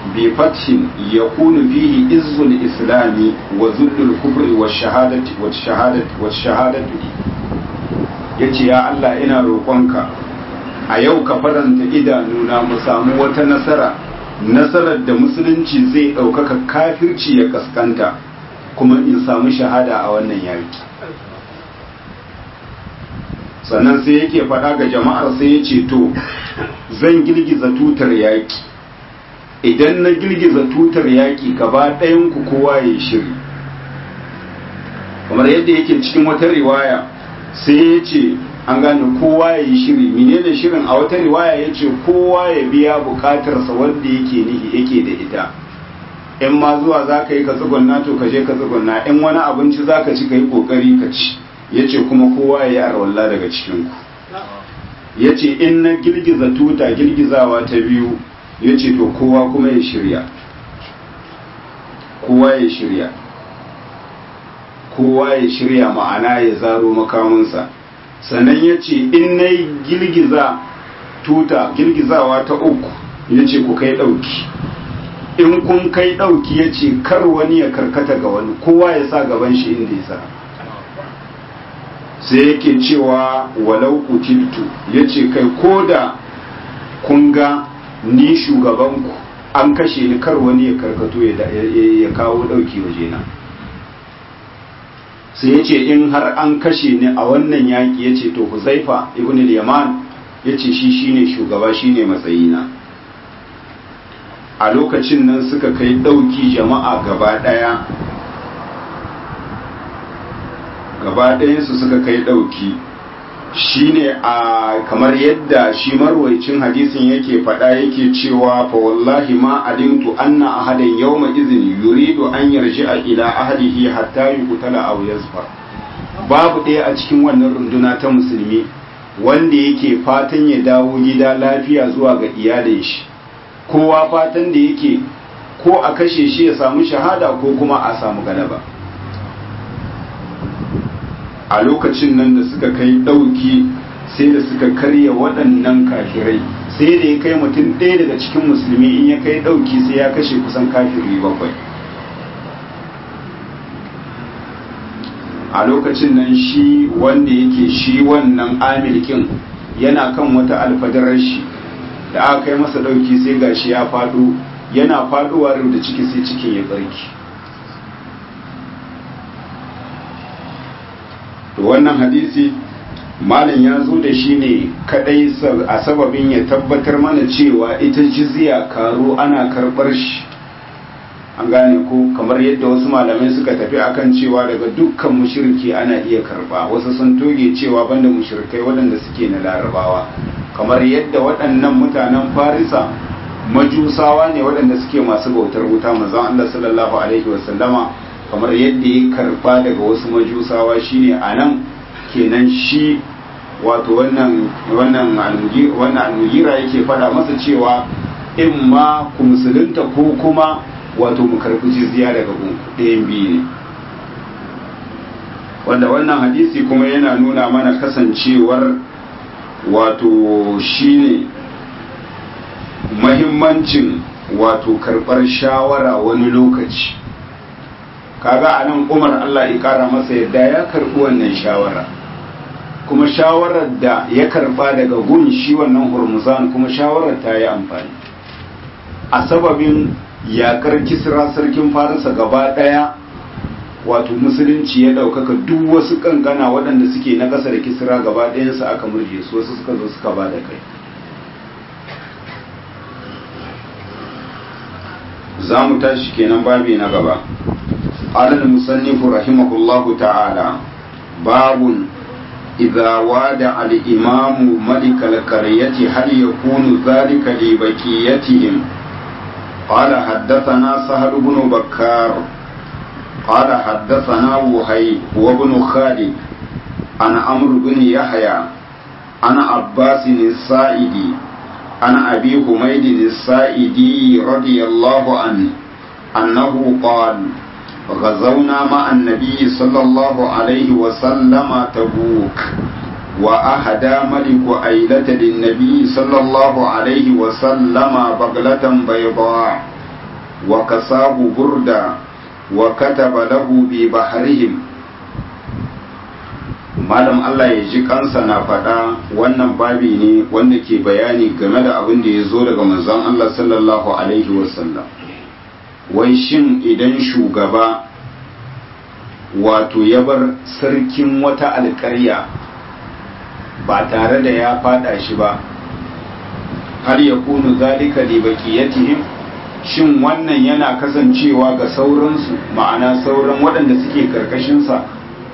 bi fathin yakunu fihi izzul islami wa zullul kufri wa shahadati wa shahadati wa shahadatu yace ya Allah ina roƙonka a yau ka faranta idanuna mu samu wata nasara nasarar da musulunci zai ɗaukaka kafirci ya kaskanta kuma in samu shahada a wannan yaki sannan sai yake faɗa ga jama'ar sai ya ce to zan girgiza tutar yaƙi idan na girgiza tutar yaƙi gaba ɗayanku kowa ya shiri kamar yadda yake cikin wata riwaya sai ya ce an gane kowa ya yi shiri menene shirin a wata riwaya ya ce kowa ya biya buƙatarsa wanda yake nihi yake da ita in ma zuwa za ka yi ka tsugunna to ka je ka tsugunna in wani abinci za ka ci ka yi ƙoƙari ka ci ya ce kuma kowa ya yi arwalla daga cikinku ya ce in na girgiza tuta girgizawa ta biyu ya ce to kowa kuma ya shirya kowa ya shirya kowa ya shirya ma'ana ya zaro makamunsa sannan ya ce in na girgiza tuta girgizawa ta uku ya ce ku kai ɗauki in kun kai ɗauki ya ce kar wani ya karkata ga wani kowa ya sa gaban shi inda ya sa sai yake cewa walau kutiltu ya ce kai ko da kun ga ni shugabanku an kashe ni kar wani ya karkato ya kawo ɗauki wajena sai ya ce in har an kashe ni a wannan yaƙi ya ce to huzaifa ibn al-yaman ya ce shi shine shugaba shine matsayina a lokacin nan suka kai ɗauki jama'a gaba ɗaya gaba ɗayansu suka kai ɗauki shine a kamar yadda shi marwaicin hadisin yake faɗa yake cewa fa wallahi ma alimtu anna ahadan yawma izini yuridu an yarji'a ila ahlihi hatta yuqtala aw yazfar babu ɗaya a cikin wannan runduna ta musulmi wanda yake fatan ya dawo gida lafiya zuwa ga iyalin shi kowa fatan da yake ko a kashe shi ya samu shahada ko kuma a samu galaba a lokacin nan da suka kai ɗauki sai da suka karya waɗannan kafirai sai da ya kai mutum ɗaya daga cikin musulmi in ya kai ɗauki sai ya kashe kusan kafiri bakwai a lokacin nan shi wanda yake shi wannan amilkin yana kan wata alfadarar shi da aka kai masa ɗauki sai gashi ya faɗo yana faɗowa da ciki sai cikin ya barki to wannan hadisi malam ya zo da shi ne kadai a sababin ya tabbatar mana cewa ita jizya karo ana karbar shi an gane ko kamar yadda wasu malamai suka tafi akan cewa daga dukkan mushriki ana iya karba wasu sun toge cewa banda mushrikai waɗanda suke na larabawa kamar yadda waɗannan mutanen farisa majusawa ne waɗanda suke masu bautar wuta manzon Allah sallallahu alaihi wasallama kamar yadda ya karba daga wasu majusawa shine anan kenan shi wato wannan wannan wannan almugira yake fada masa cewa in ma ku musulunta ko kuma wato mu karbi jizya daga gunku ɗayan biyu ne wanda wannan hadisi kuma yana nuna mana kasancewar wato shine mahimmancin wato karɓar shawara wani lokaci kaga a nan umar Allah ya kara masa yadda ya karɓi wannan shawara kuma shawarar da ya karɓa daga gun shi wannan hurmuzan kuma shawarar ta yi amfani a sababin yakar kisra sarkin farisa gaba ɗaya wato musulunci ya ɗaukaka duk wasu kankana waɗanda suke na ƙasa da kisra gaba ɗayansu aka murje su wasu suka zo suka ba da kai za mu tashi kenan babi na gaba قال المصنف رحمه الله تعالى باب إذا وادع الإمام ملك القرية هل يكون ذلك لبكيتهم قال حدثنا سهل بن بكار قال حدثنا وهيب وابن خالد عن عمرو بن يحيى عن عباس السائدي عن أبي حميد السائدي رضي الله عنه أنه قال غزونا مع النبي صلى الله عليه وسلم تبوك وأهدى ملك أيلة للنبي صلى الله عليه وسلم بغلة بيضاء wa kasabu burda wa kataba lahu bi bahrihim. malam Allah ya ji kansa na faɗa wannan babi ne wanda ke bayani game da abin da ya zo daga manzon Allah sallallahu alaihi wasallam. Wai shin idan shugaba wato ya bar sarkin wata alƙarya ba tare da ya fada shi ba, har ya kunu zalika li baqiyatihim, shin wannan yana kasancewa ga sauransu, ma'ana sauran waɗanda suke karkashinsa?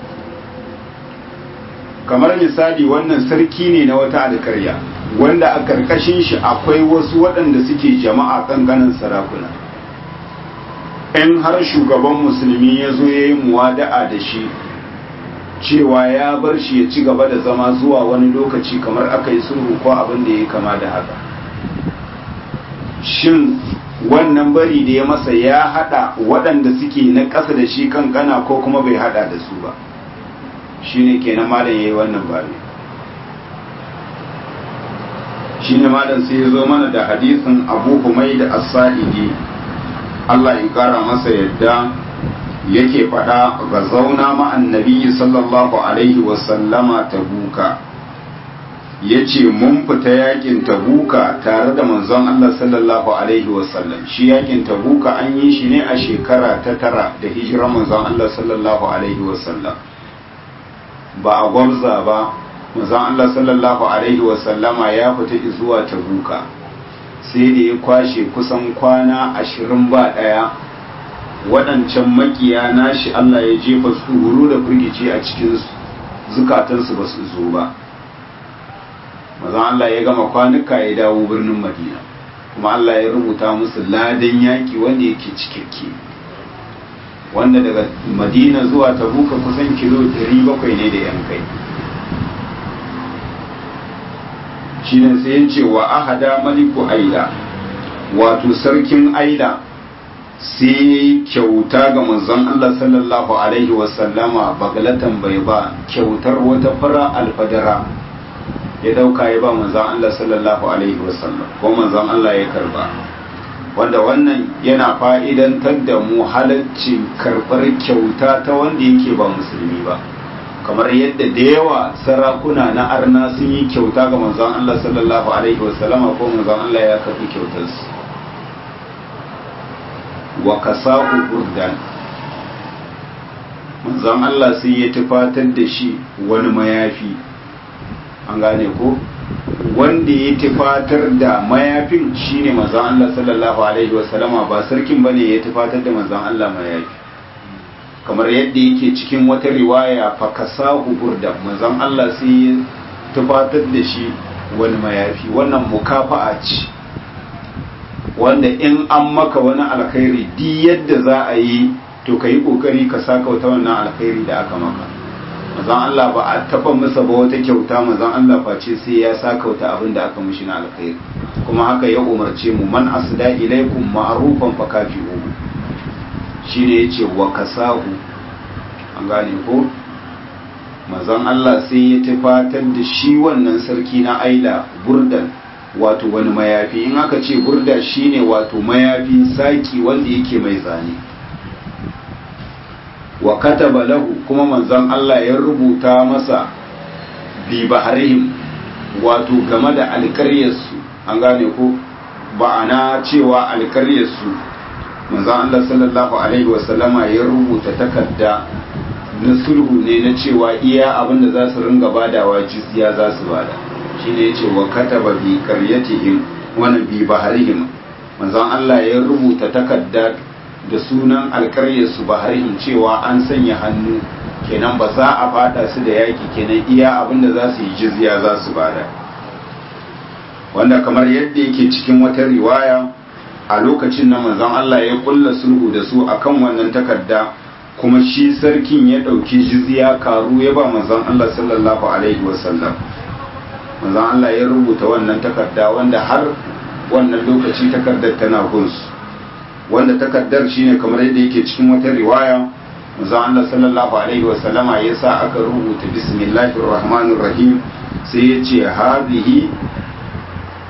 Kamar misali, wannan sarki ne na wata alƙarya wanda a karkashin shi akwai wasu waɗanda suke jama'a ƙanƙanin sarakuna. In har shugaban musulmi ya zo ya yi muwada'a da shi cewa ya bar shi ya ci gaba da zama zuwa wani lokaci, kamar aka yi sulhu ko abin da ya kama da haka, shin wannan bari da ya masa ya hada waɗanda suke na ƙasa da shi kankana ko kuma bai hada da su ba? Shi ne kenan malam ya yi wannan bari. Shi ne malam sai ya zo mana da hadisin Abu Humayd as-Sa'idi, Allah ya kara masa yadda, yake faɗa ga zauna ma'an nabi sallallahu alaihi wasallama tabuka, ya ce mun fita yakin tabuka tare da manzon Allah sallallahu alaihi wasallam. Shi yakin tabuka an yi shi ne a shekara ta tara da hijirar manzon Allah sallallahu alaihi wasallam, ba a gwamza ba. Manzon Allah sallallahu alaihi wasallama ya fita zuwa tabuka sai da ya kwashe kusan kwana ashirin ba ɗaya. Waɗancan makiya nashi Allah ya jefa tsoro da firgici a cikin zukatansu ba su zo ba. Mazan Allah ya gama kwanuka ya dawo birnin Madina, kuma Allah ya rubuta musu ladan yaƙi wanda yake cikakke, wanda daga Madina zuwa Tabuka kusan kilo ɗari bakwai ne da yan kai. Shi ne sai ya ce wa ahada maliku Aila, wato sarkin Aila sai kyauta ga manzon Allah sallallahu alaihi wasallama bagalatan bai ba, kyautar wata fara alfadara ya dauka ya ba manzon Allah sallallahu alaihi wasallam, ko manzon Allah ya karba, wanda wannan yana fa'idantar da mu halaccin karbar kyauta ta wanda yake ba musulmi ba, kamar yadda da yawa sarakuna na arna sun yi kyauta ga manzon Allah sallallahu alaihi wasallama, ko manzon Allah ya karbi kyautarsu. Wa kasa'u burdan, manzon Allah sai ya tufatar da shi wani mayafi, an gane ko, wanda ya tufatar da mayafin shine manzon Allah sallallahu alaihi wasallama, ba sarkin bane ya tufatar da manzon Allah mayafi, kamar yadda yake cikin wata riwaya fa kasa'u burdan, manzon Allah sai ya tufatar da shi wani mayafi. Wannan mukafa'a ce, wanda in an maka wani alkhairi di yadda za a yi to ka yi kokari ka saka wata wannan alkhairi da aka maka. Mazan Allah ba a taba masa ba wata kyauta, mazan Allah face sai ya saka wata abin da aka mishi na alkhairi, kuma haka ya umarce mu, man asda ilaikum ma'rufan fakafi'u. Shi ne yace wa kasahu, an gane ko, mazan Allah sai ya tafatar da shi wannan sarki na Aila burdan, wato wani mayafi. In aka ce burda shine wato mayafi saki wanda yake mai zane. Wa kataba lahu, kuma manzon Allah ya rubuta masa bi baharihim, wato game da alƙaryarsu, an gane ko, ba'ana cewa alƙaryarsu manzon Allah sallallahu alaihi wasallama ya rubuta takarda na sulhu ne, na cewa iya abinda za su ringa badawa jizya za su bada. Shi ne ya ce wa kataba bi qaryatihim wa bi baharihim, manzon Allah ya rubuta takarda da sunan alƙaryarsu baharihim, cewa an sanya hannu, kenan ba za a fada su da yaki, kenan iya abinda za su yi jizya za su bada. Wanda kamar yadda yake cikin wata riwaya, a lokacin nan manzon Allah ya kulla sulhu da su akan wannan takarda, kuma shi sarkin ya ɗauki jizya karu ya ba manzon Allah sallallahu alaihi wasallam. manzon Allah ya rubuta wannan takarda, wanda har wannan lokaci takardar tana gunsu, wanda takardar shine kamar yadda yake cikin wata riwaya, manzon Allah sallallahu alaihi wasallama ya sa aka rubuta bismillahir rahmanir rahim, sai ya ce hadhihi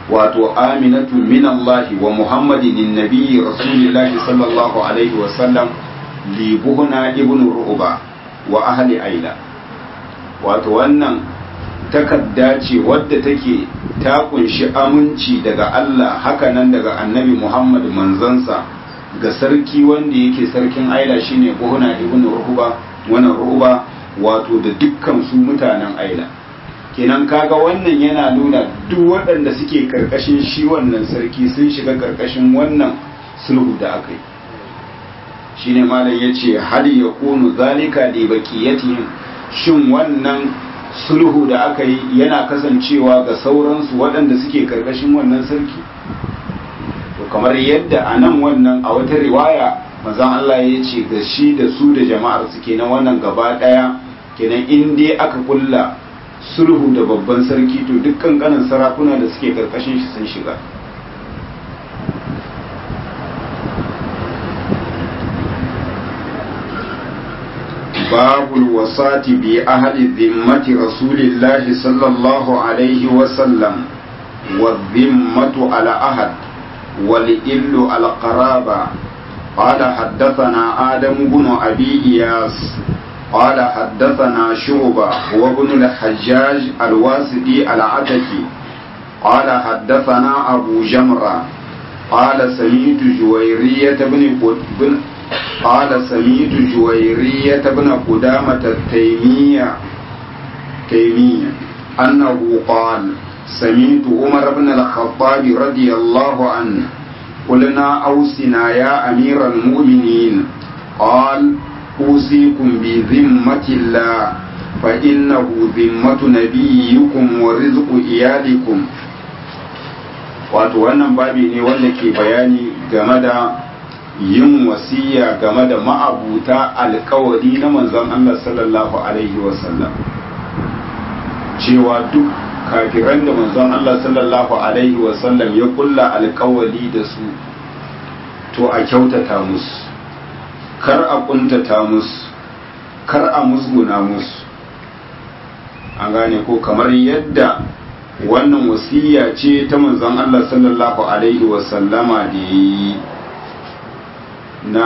wato aminatu min Allah wa Muhammadin nabiyyi rasulillahi sallallahu alaihi wa sallam li buhna ibn ru'ba wa ahli aila. Wato wannan takadda ce wadda take ta kunshi aminci daga Allah hakanan daga annabi Muhammad manzansa ga sarki wanda yake sarkin aila shine buhna ibn ru'ba wannan ru'ba wato da dukkan su mutanen aila. Kenan kaga wannan yana nuna duk waɗanda suke karkashin shi wannan sarki sun shiga karkashin wannan sulhu da aka yi. Shine malam yace hal yakunu zalika li baqiyatihim, shin wannan sulhu da aka yi yana kasancewa ga sauransu waɗanda suke karkashin wannan sarki? To kamar yadda a nan wannan a wata riwaya manzon Allah ya ce ga shi da su da jama'ar su kenan wannan gaba ɗaya, kenan in dai aka kulla sulhu da babban sarki to dukkan kanan sarakuna da suke karkashin shi sun shiga. babul wasati bi ahli dhimmati rasulillahi sallallahu alaihi wa sallam wa dhimmatu ala ahad wal illu al qaraba. qala haddathana adam ibn abi iyas قال حدثنا شعبة هو ابن الحجاج الواسطي العتكي قال حدثنا أبو جمرة قال سمعت جويرية بن بن قال سمعت جويرية بن قدامة التيمية تيمية أنه قال سمعت عمر بن الخطاب رضي الله عنه قلنا أوصنا يا أمير المؤمنين قال أوصيكم بذمة الله فإنه ذمة نبيكم ورزق إيالكم. wato wannan babi ne wanda ke bayani game da yin wasiya game da ma'abuta alkawari na manzon Allah sallallahu alaihi wasallam, cewa duk kafiran da manzon Allah sallallahu alaihi wasallam ya kulla alkawari da su to a kyautata musu, kar a kuntata musu, kar a musguna musu. An gane ko kamar yadda wannan wasiya ce ta manzon Allah sallallahu alaihi wasallama da yi na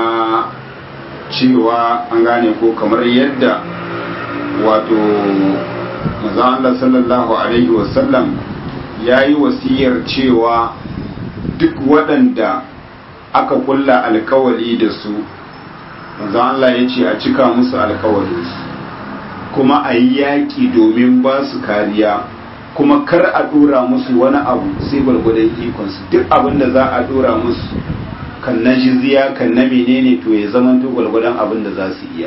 cewa an gane ko kamar yadda wato manzon Allah sallallahu alaihi wasallam ya yi wasiyar cewa duk waɗanda aka kulla alkawari da su manzon Allah ya ce a cika musu alkawarinsu, kuma a yi yaƙi domin ba su kariya, kuma kar a ɗora musu wani abu sai gwargwadon ikonsu. Duk abin da za a ɗora musu kan na jizya kan na menene to ya zama to gwargwadon abin da za su iya.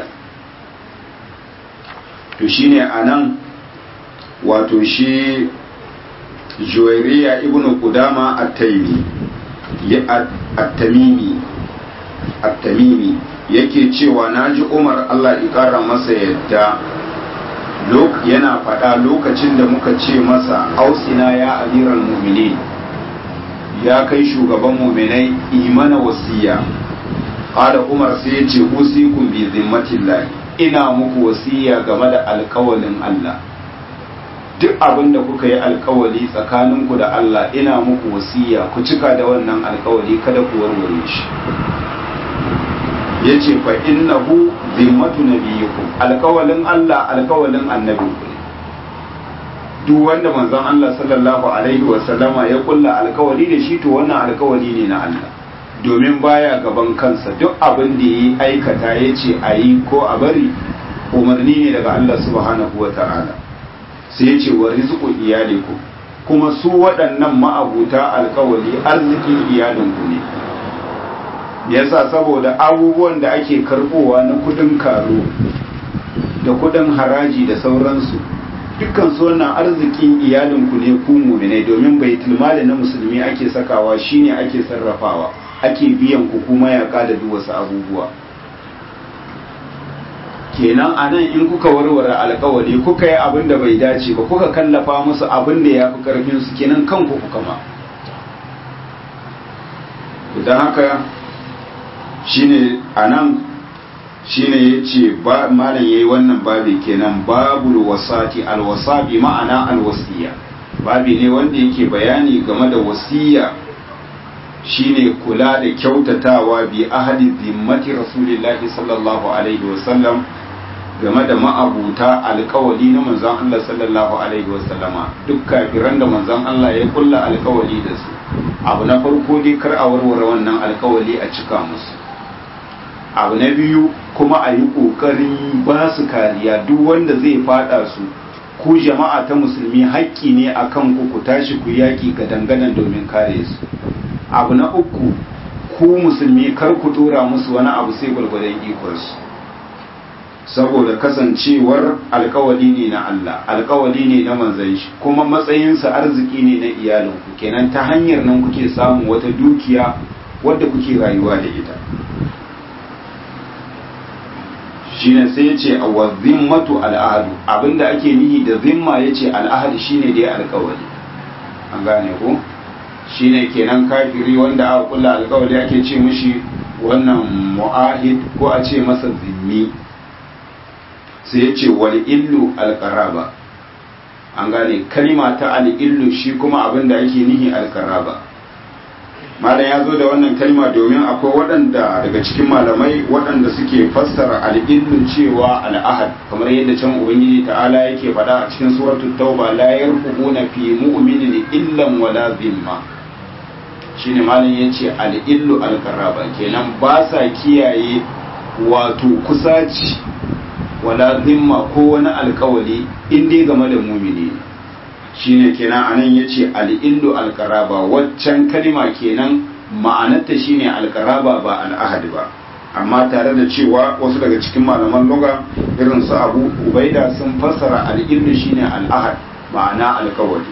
To shine a nan wato shi Juwairiya ibnu Qudama at-Taymi at-Tamimi at-Tamimi yake cewa naji Umar Allah ya kara masa yadda yana faɗa lokacin da muka ce masa ausina ya amiral mu'minin, ya kai shugaban mu'minai imana wasiya. Qala Umar sai ya ce usikum bi zimmatillah, ina muku wasiya game da alkawalin Allah. Duk abin da kuka yi alkawali tsakaninku da Allah ina muku wasiya ku cika da wannan alkawali, kada ku warware shi. Yace fa innahu zimmatu nabiyikum, alkawalin Allah alkawalin annabinku ne. Duk wanda manzon Allah sallallahu alaihi wa sallama ya kulla alkawali da shi to wannan alkawali ne na Allah, domin baya gaban kansa. Duk abin da ya aikata yace a yi ko a bari umarni ne daga Allah subhanahu wa ta'ala. Sai yace wa rizqu iyalikum, kuma su waɗannan ma'abuta alkawali arzikin iyalinku ne. Yasa saboda abubuwan da ake karbowa na kudin karo da kudin haraji da sauransu, dukkan su wannan arzikin iyalinku ne ku mu'minai, domin baitul mali na musulmi ake sakawa, shine ake sarrafawa, ake biyan ku kuma yaka da duk wasu abubuwa. Kenan anan in kuka warware alkawari kuka yi abin da bai dace ba, kuka kallafa musu abin da ya fi karfin su, kenan kanku kuka ma. Idan haka shine anan shine yace ba malam yayi wannan babi kenan babul wasati alwasabi ma'ana alwasiya, babi ne wanda yake bayani game da wasiya shine kula da kyautatawa bi ahadi zimmati rasulillahi sallallahu alaihi wasallam game da ma'abuta alkawali na manzon Allah sallallahu alaihi wasallama duk kafiran da manzon Allah ya kulla alkawali da su abu na farko dai kar a warware wannan alkawali a cika musu, abu na biyu kuma a yi ƙoƙarin ba su kariya duk wanda zai fada su. Ku jama'a ta musulmi haƙƙi ne a kan ku ku tashi ku yaƙi ga dangadan domin kare su. Abu na uku, ku musulmi kar ku tura musu wani abu sai gwargwadon ikonsu, saboda kasancewar alkawali ne na Allah, alkawali ne na manzon shi, kuma matsayinsa arziki ne na iyalinku, kenan ta hanyar nan kuke samun wata dukiya wadda kuke rayuwa da ita. Shine sai yace wa zimmatu al'ahdu, abinda ake nihi da zimma yace al'ahd shine dai alkawali, an gane ko shine kenan kafiri wanda aka kulla alkawali ake ce mishi wannan mu'ahid ko a ce masa zimmi. Sai yace wal illu alqaraba, an gane kalima ta al illu shi kuma abinda ake nihi alqaraba. Malam ya zo da wannan kalma domin akwai waɗanda daga cikin malamai waɗanda suke fassara al'illu cewa al'ahad, kamar yadda can ubangiji ta'ala yake faɗa a cikin suratul tauba la yarqubuna fi mu'minin illan wala zimma. Shine malam yace al'illu al-qaraba, kenan ba sa kiyaye wato kusaci wala zimma ko wani alkawali in dai game da mu'mini. Shine kenan anan yace al-illu al-qaraba, waccan kalima kenan ma'anarta shine al-qaraba ba al-ahad ba, amma tare da cewa wasu daga cikin malaman lugha irin su Abu Ubaida sun fassara al-illu shine al-ahad, ma'ana alkawari.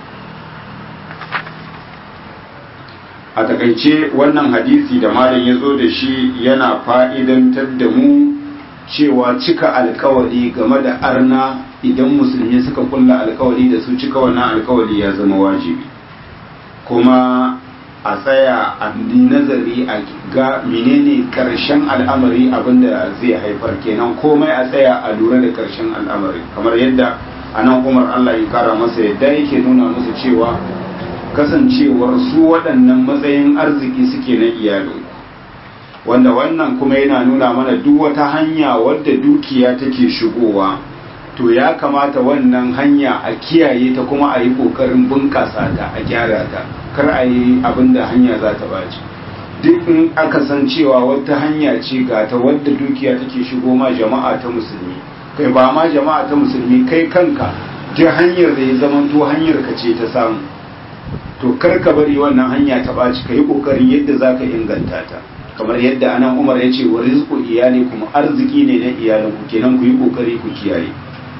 A takaice wannan hadisi da malam ya zo da shi yana fa'idantar da mu cewa cika alkawari game da arna, idan musulmi suka kulla alkawari da su cika wannan alkawari ya zama wajibi, kuma a tsaya a nazari a ga menene karshen al'amari abinda zai haifar, kenan komai a tsaya a lura da karshen al'amari, kamar yadda anan Umar Allah ya kara masa yadda yake nuna musu cewa kasancewar su waɗannan matsayin arziki suke na iyalin, wanda wannan kuma yana nuna mana duk wata hanya wadda dukiya take shigowa to ya kamata wannan hanya a kiyaye ta kuma a yi ƙoƙarin bunƙasa ta, a gyara ta, kar a yi abin da hanya za ta baci. Duk in aka san cewa wata hanya ce ga ta wadda dukiya take shigo ma jama'a ta musulmi, kai ba ma jama'a ta musulmi, kai kanka duk hanyar da ya zamanto hanyar ka ce ta samu, to kar ka bari wannan hanya ta baci, ka yi ƙoƙarin yadda za ka inganta ta, kamar yadda anan Umar ya ce wa rizqu iyalikum, arziki ne na iyalinku, kenan ku yi ƙoƙari ku kiyaye.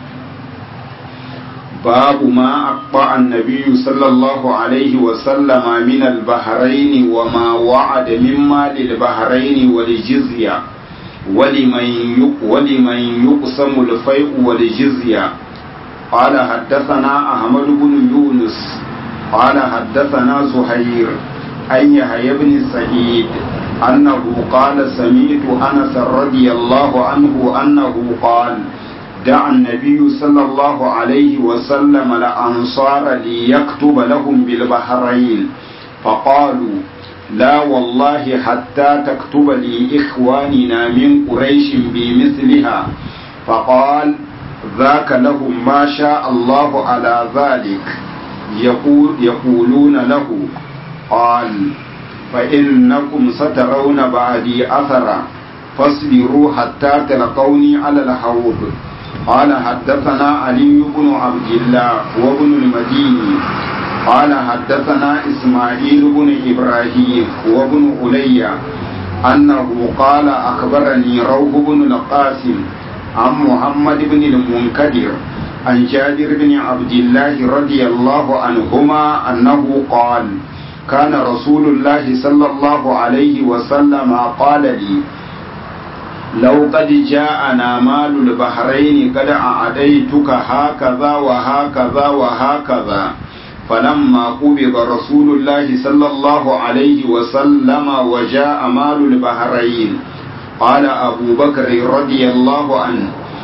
باب ما أقطع النبي صلى الله عليه وسلم من البحرين وما وعد مما للبحرين والجزية ولمن ولمن يقسم الفيء والجزية. قال حدثنا أحمد بن يونس قال حدثنا زهير أن يحيى بن سعيد أنه قال سمعت أنس رضي الله عنه أنه قال دعا النبي صلى الله عليه وسلم الأنصار ليكتب لهم بالبحرين فقالوا لا والله حتى تكتب لي إخواننا من قريش بمثلها، فقال ذاك لهم ما شاء الله على ذلك. يقول يقولون له قال فإنكم سترون بعدي أثرا فاصبروا حتى تلقوني على الحوض. قال حدثنا علي بن عبد الله وابن المديني قال حدثنا إسماعيل بن إبراهيم وابن علي أنه قال أخبرني روح بن القاسم عن محمد بن المنكدر عن جابر بن عبد الله رضي الله عنهما أنه قال كان رسول الله صلى الله عليه وسلم قال لي لو قد جاءنا مال البحرين قد أعديتك هكذا وهكذا وهكذا. فلما قبض رسول الله صلى الله عليه وسلم وجاء مال البحرين قال أبو بكر رضي الله عنه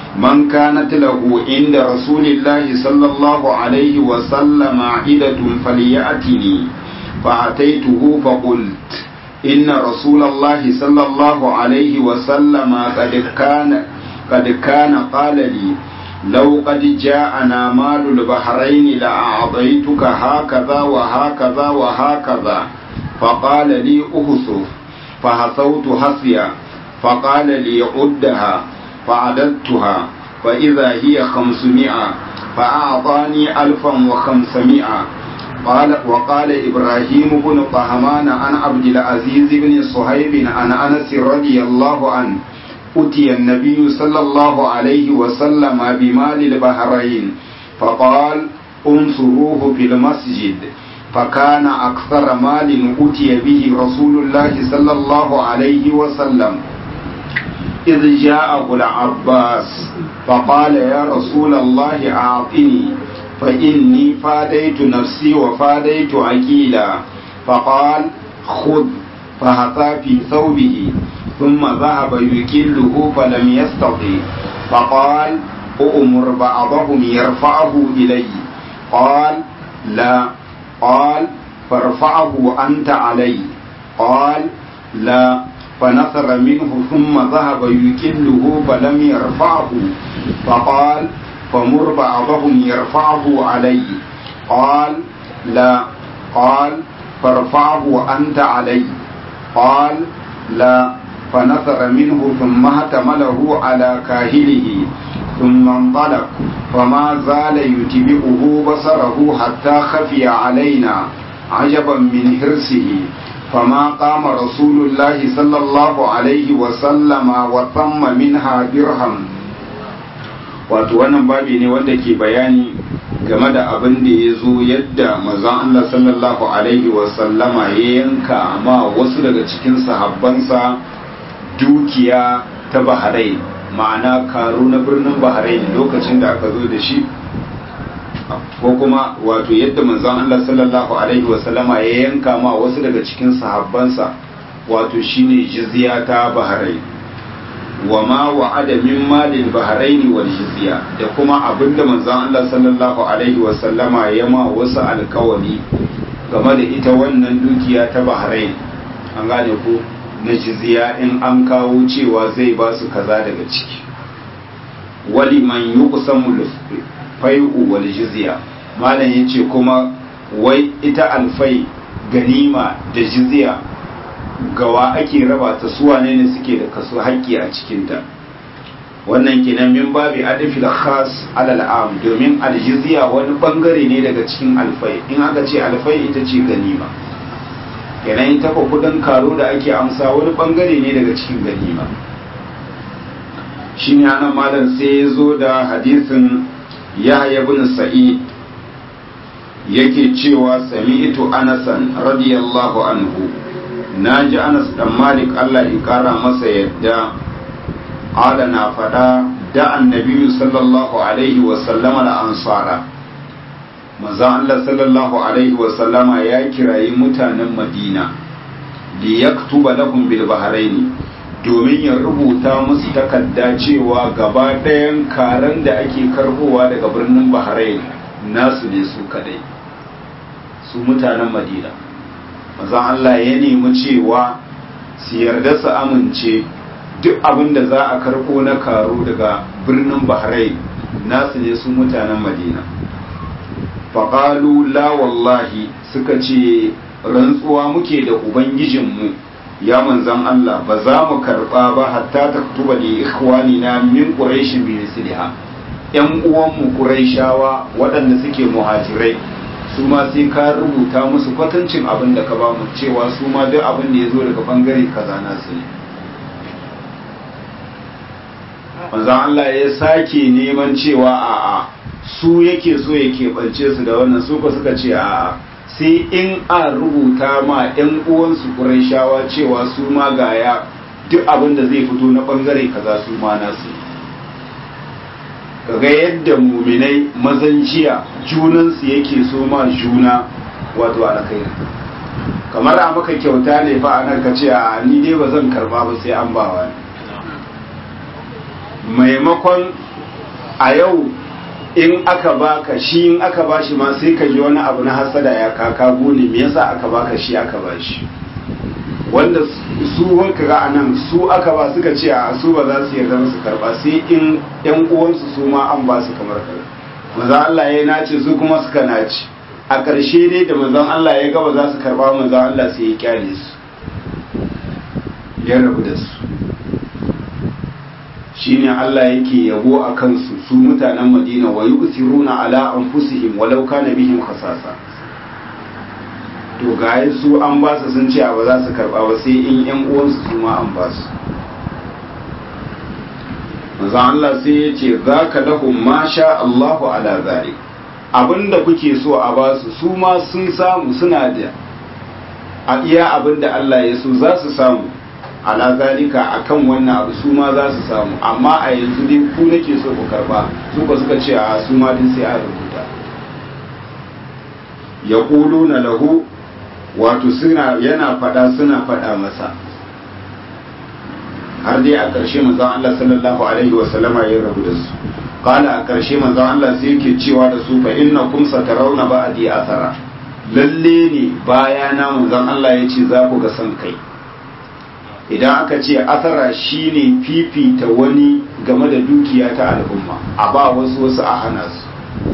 من كانت له عند رسول الله صلى الله عليه وسلم عدة فليأتني فأتيته فقلت إن رسول الله صلى الله عليه وسلم قد كان قد كان قال لي لو قد جاءنا مال البحرين لأعطيتك هكذا وهكذا وهكذا فقال لي أهصف فهصوت هصيا فقال لي عدها فعددتها فإذا هي خمسمائة فأعطاني ألفا وخمسمائة قال وقال إبراهيم بن طهمان عن عبد العزيز بن صهيب عن أنس رضي الله عنه أتي النبي صلى الله عليه وسلم بمال البحرين فقال انصروه في المسجد فكان أكثر مال أتي به رسول الله صلى الله عليه وسلم إذ جاءه العباس فقال يا رسول الله أعطني فإني فاديت نفسي وفاديت عقيلا فقال خذ فهطى في ثوبه ثم ذهب يكله فلم يستطع فقال أؤمر بعضهم يرفعه إلي قال لا قال فارفعه أنت علي قال لا فنثر منه ثم ذهب يكله فلم يرفعه فقال فمر بعضهم يرفعه علي قال لا قال فارفعه أنت علي قال لا فنثر منه ثم احتمله على كاهله ثم انطلق فما زال يتبعه بصره حتى خفي علينا عجبا من حرصه فما قام رسول الله صلى الله عليه وسلم وثم منها درهم. wato wannan babi ne wanda ke bayani game da abin da ya zo yadda manzon Allah sallallahu alaihi wasallama ya yanka ma wasu daga cikin sahabbansa dukiya ta Bahrain, ma'ana karo na birnin Bahrain lokacin da aka zo da shi, ko kuma wato yadda manzon Allah sallallahu alaihi wasallama ya yanka ma wasu daga cikin sahabbansa wato shine jizya ta Bahrain, wa ma wa'ada min malil Bahrain wal jizya, da kuma abinda manzon Allah sallallahu alaihi wasallama ya ma wasu alkawari game da ita wannan dukiya ta Bahrain, an gane ko na jizya in an kawo cewa zai ba su kaza daga ciki. Wali man yuqsamu fai'u wal jizya, malam yace kuma wai ita alfai ganima da jizya gawa ake raba ta, suwa ne ne suke da kaso haƙƙi a cikinta. Wannan kenan min babi adafil khas alal am, domin aljizya wani bangare ne daga cikin alfai. In aka ce alfai ita ce ganima, kenan ita ko kudin karo da ake amsa wani bangare ne daga cikin ganima. Shine anan malam sai ya zo da hadisin Yahya ibn Sa'id yake cewa sami'tu Anasan radiyallahu anhu, na ji Anas dan Malik Allah ya kara masa yadda ala na fada da annabi sallallahu alaihi wa sallama da ansara, manzon Allah sallallahu alaihi wa sallama ya kirayi mutanen Madina li yaktuba lahum bil bahrain, domin ya rubuta musu takarda cewa gaba ɗayan karan da ake karbowa daga birnin Bahrain nasu ne su kadai, su mutanen Madina. Manzon Allah ya nemi cewa su yarda su amince duk abin da za a karɓo na karo daga birnin Bahrain nasu ne su mutanen Madina. Faƙalu la wallahi, suka ce rantsuwa muke da Ubangijinmu ya manzon Allah ba za mu karɓa ba hatta ta tuba da ikhwani na min Quraishin bi misliha, ƴan uwanmu Quraishawa waɗanda suke muhajirai su ma sai ka rubuta musu kwatancin abin da ka ba mu, cewa su ma duk abin da ya zo daga bangare kaza nasu ne. Manzon Allah ya sake neman cewa a'a su yake so ya keɓance su da wannan, su ko suka ce a'a sai in an rubuta ma ƴan uwansu Qurayshawa cewa su ma gaya duk abin da zai fito na bangare kaza su ma nasu. Kaga yadda muminai mazan jiya junansu yake so ma juna wato alkhairi, kamar a maka kyauta ne fa anan ka ce a ni dai ba zan karba ba sai an bawa ni, maimakon a yau in aka baka shi in aka bashi ma sai ka ji wani abu na hasada ya kaka gone me yasa aka baka shi aka bashi wanda su wanka ga anan su aka ba suka ce a su ba za su yarda su karba sai in yan uwansu su ma an ba su kamar kai manzon Allah ya nace su kuma suka nace a ƙarshe dai da manzon Allah ya ga ba za su karba manzon Allah sai ya kyale su ya rabu da su shine Allah yake yabo a kansu su mutanen Madina wa yu'thiruna ala anfusihim walau kana bihim khasasa to gaye su an ba su sun ce ba za su karba ba sai in yan uwansu su ma an ba su manzo Allah sai ya ce zaka lahum ma sha Allahu ala zalik abinda kuke so a ba su su ma sun samu suna da a iya abinda Allah ya so za su samu ala zalika akan wannan abu su ma za su samu amma a yanzu dai ku nake so ku karba su ba suka ce a su ma din sai a rubuta yaquluna lahu wato suna yana fada suna fada masa har dai a ƙarshe manzon Allah sallallahu alaihi wa sallama ya rabu da su qala a ƙarshe manzon Allah sai yake cewa da su fa innakum satarawna ba'di athara lalle ne bayana manzon Allah yace za ku ga san kai idan aka ce asara shine fifita wani game da dukiya ta al'umma a ba wasu wasu a hana su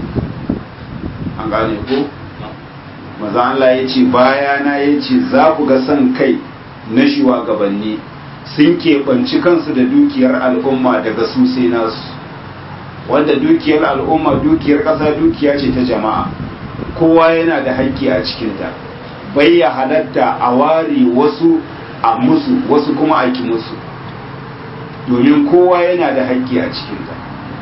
an gane ko maza Allah ya ce bayana ya ce za ku ga son kai na shugabanni sun keɓanci kansu da dukiyar al'umma daga su sai nasu wanda dukiyar al'umma dukiyar ƙasa dukiya ce ta jama'a kowa yana da haƙƙi a cikinta bai ya halatta a ware wasu a musu wasu kuma aiki musu domin kowa yana da haƙƙi a cikinta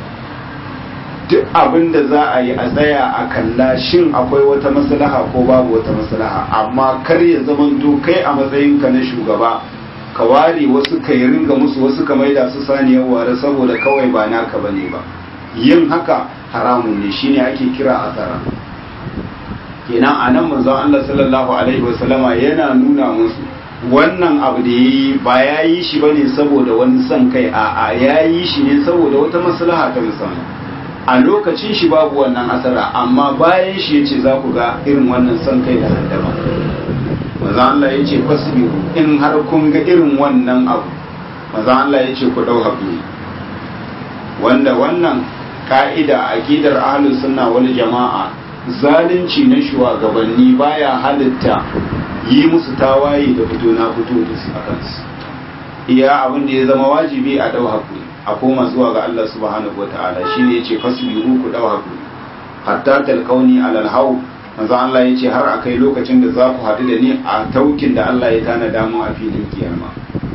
duk abin da za a yi a tsaya a kalla shin akwai wata maslaha ko babu wata maslaha amma kar ya zamanto kai a matsayinka na shugaba ka ware wasu ka yi ringa musu wasu ka maida su saniyar ware saboda kawai ba naka bane ba yin haka haramun ne shine ake kira asara kenan anan manzon Allah sallallahu alaihi wasallama yana nuna musu wannan abu da ya yi ba ya yi shi ba ne saboda wani son kai a ya yi shi ne saboda wata maslaha ta musamman a lokacin shi babu wannan asara amma bayan shi ya ce za ku ga irin wannan son kai da haddama maza Allah ya ce fasbiru in har kun ga irin wannan abu maza Allah ya ce ku ɗau haƙuri wanda wannan ka'ida a aqidar ahlus sunna wal jama'a zalunci na shugabanni baya halitta yi musu tawaye da fito na fito da su a kansu iya abin da ya zama wajibi a dau hakuri a koma zuwa ga Allah subhanahu wataala shine yace fasbiru ku dau hakuri hatta talqauni alal haw manzo Allah yace har akai lokacin da za ku haɗu da ni a taukin da Allah ya tanada mu a filin kiyama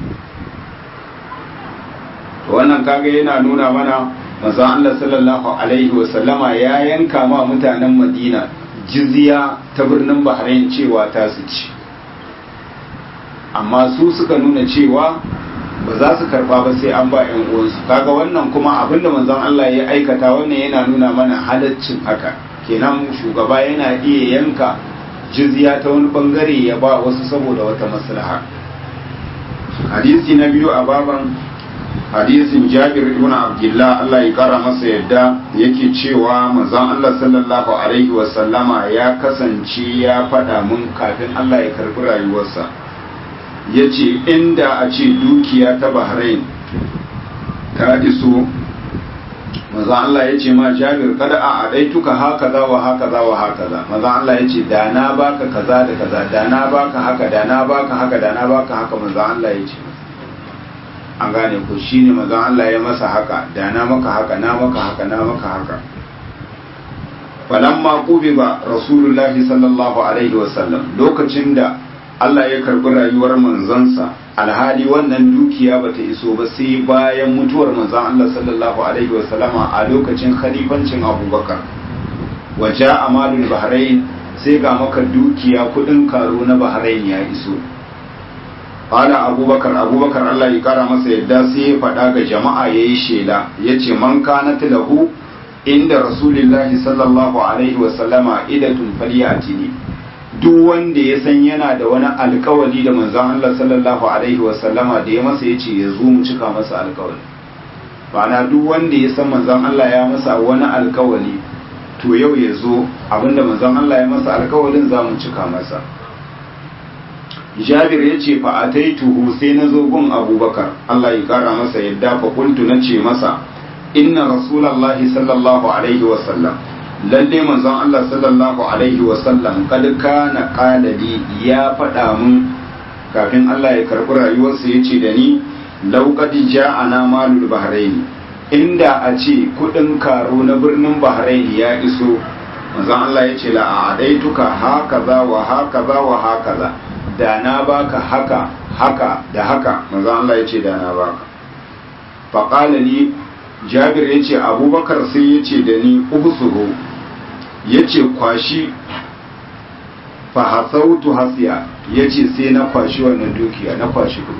to wannan kaga yana nuna mana manzo Allah sallallahu alaihi wa sallama ya yanka ma mutanen Madina jizya ta birnin Bahrain cewa ta su ci amma su suka nuna cewa ba za su karba ba sai an ba yan uwansu kaga wannan kuma abinda manzon Allah ya aikata wannan yana nuna mana halaccin haka kenan shugaba yana iya yanka jizya ta wani bangare ya ba wasu saboda wata maslaha hadisi na biyu a baban hadisin Jabir ibn Abdullah Allah ya kara masa yadda yake cewa manzon Allah sallallahu alaihi wa sallama ya kasance ya faɗa mun kafin Allah ya karbi rayuwarsa yace inda a ce dukiya ta Bahrain ta iso manzon Allah yace ma Jabir kada a adaituka hakaza wa hakaza wa hakaza manzon Allah yace da na baka kaza da kaza da na baka haka da na baka haka da na baka haka manzon Allah yace an gane ko shine manzon Allah ya masa haka da na maka haka na maka haka na maka haka falamma qubiba rasulullahi sallallahu alaihi wasallam lokacin da Allah ya karbi rayuwar manzansa alhali wannan dukiya bata iso ba sai bayan mutuwar manzon Allah sallallahu alaihi wasallama a lokacin khalifancin Abubakar waja amalul bahrain sai ga maka dukiya kudin karo na Bahrain ya iso Ala abubakar abubakar Allah ya kara masa yadda sai ya faɗa ga jama'a ya yi shela ya ce man kana lahu inda rasulillahi sallallahu alaihi wasallama idatun falyatini duk wanda ya san yana da wani alkawali da manzon Allah sallallahu alaihi wasallama da ya masa ya ce ya zo mu cika masa alkawali bana duk wanda ya san manzon Allah ya masa wani alkawali to yau ya zo abinda manzon Allah ya masa alkawalin za mu cika masa. Jabir ya ce fa ataituhu sai na zo gun Abubakar Allah ya kara masa yadda fa kuntu na ce masa inna rasulullahi sallallahu alaihi wa sallam lalle manzon Allah sallallahu alaihi wa sallam kad kana qala li ya faɗa mun kafin Allah ya karɓi rayuwarsa yace da ni law qad ja'ana malul bahrain inda a ce kudin karo na birnin Bahrain ya iso manzon Allah yace la a'adaituka hakaza wa hakaza wa hakaza da na baka haka haka da haka manzon Allah yace da na baka fa qala li Jabir yace Abubakar sai yace da ni ubsuru yace kwashi fa hasautu hasiya yace sai na kwashi wannan dukiya na kwashi kudi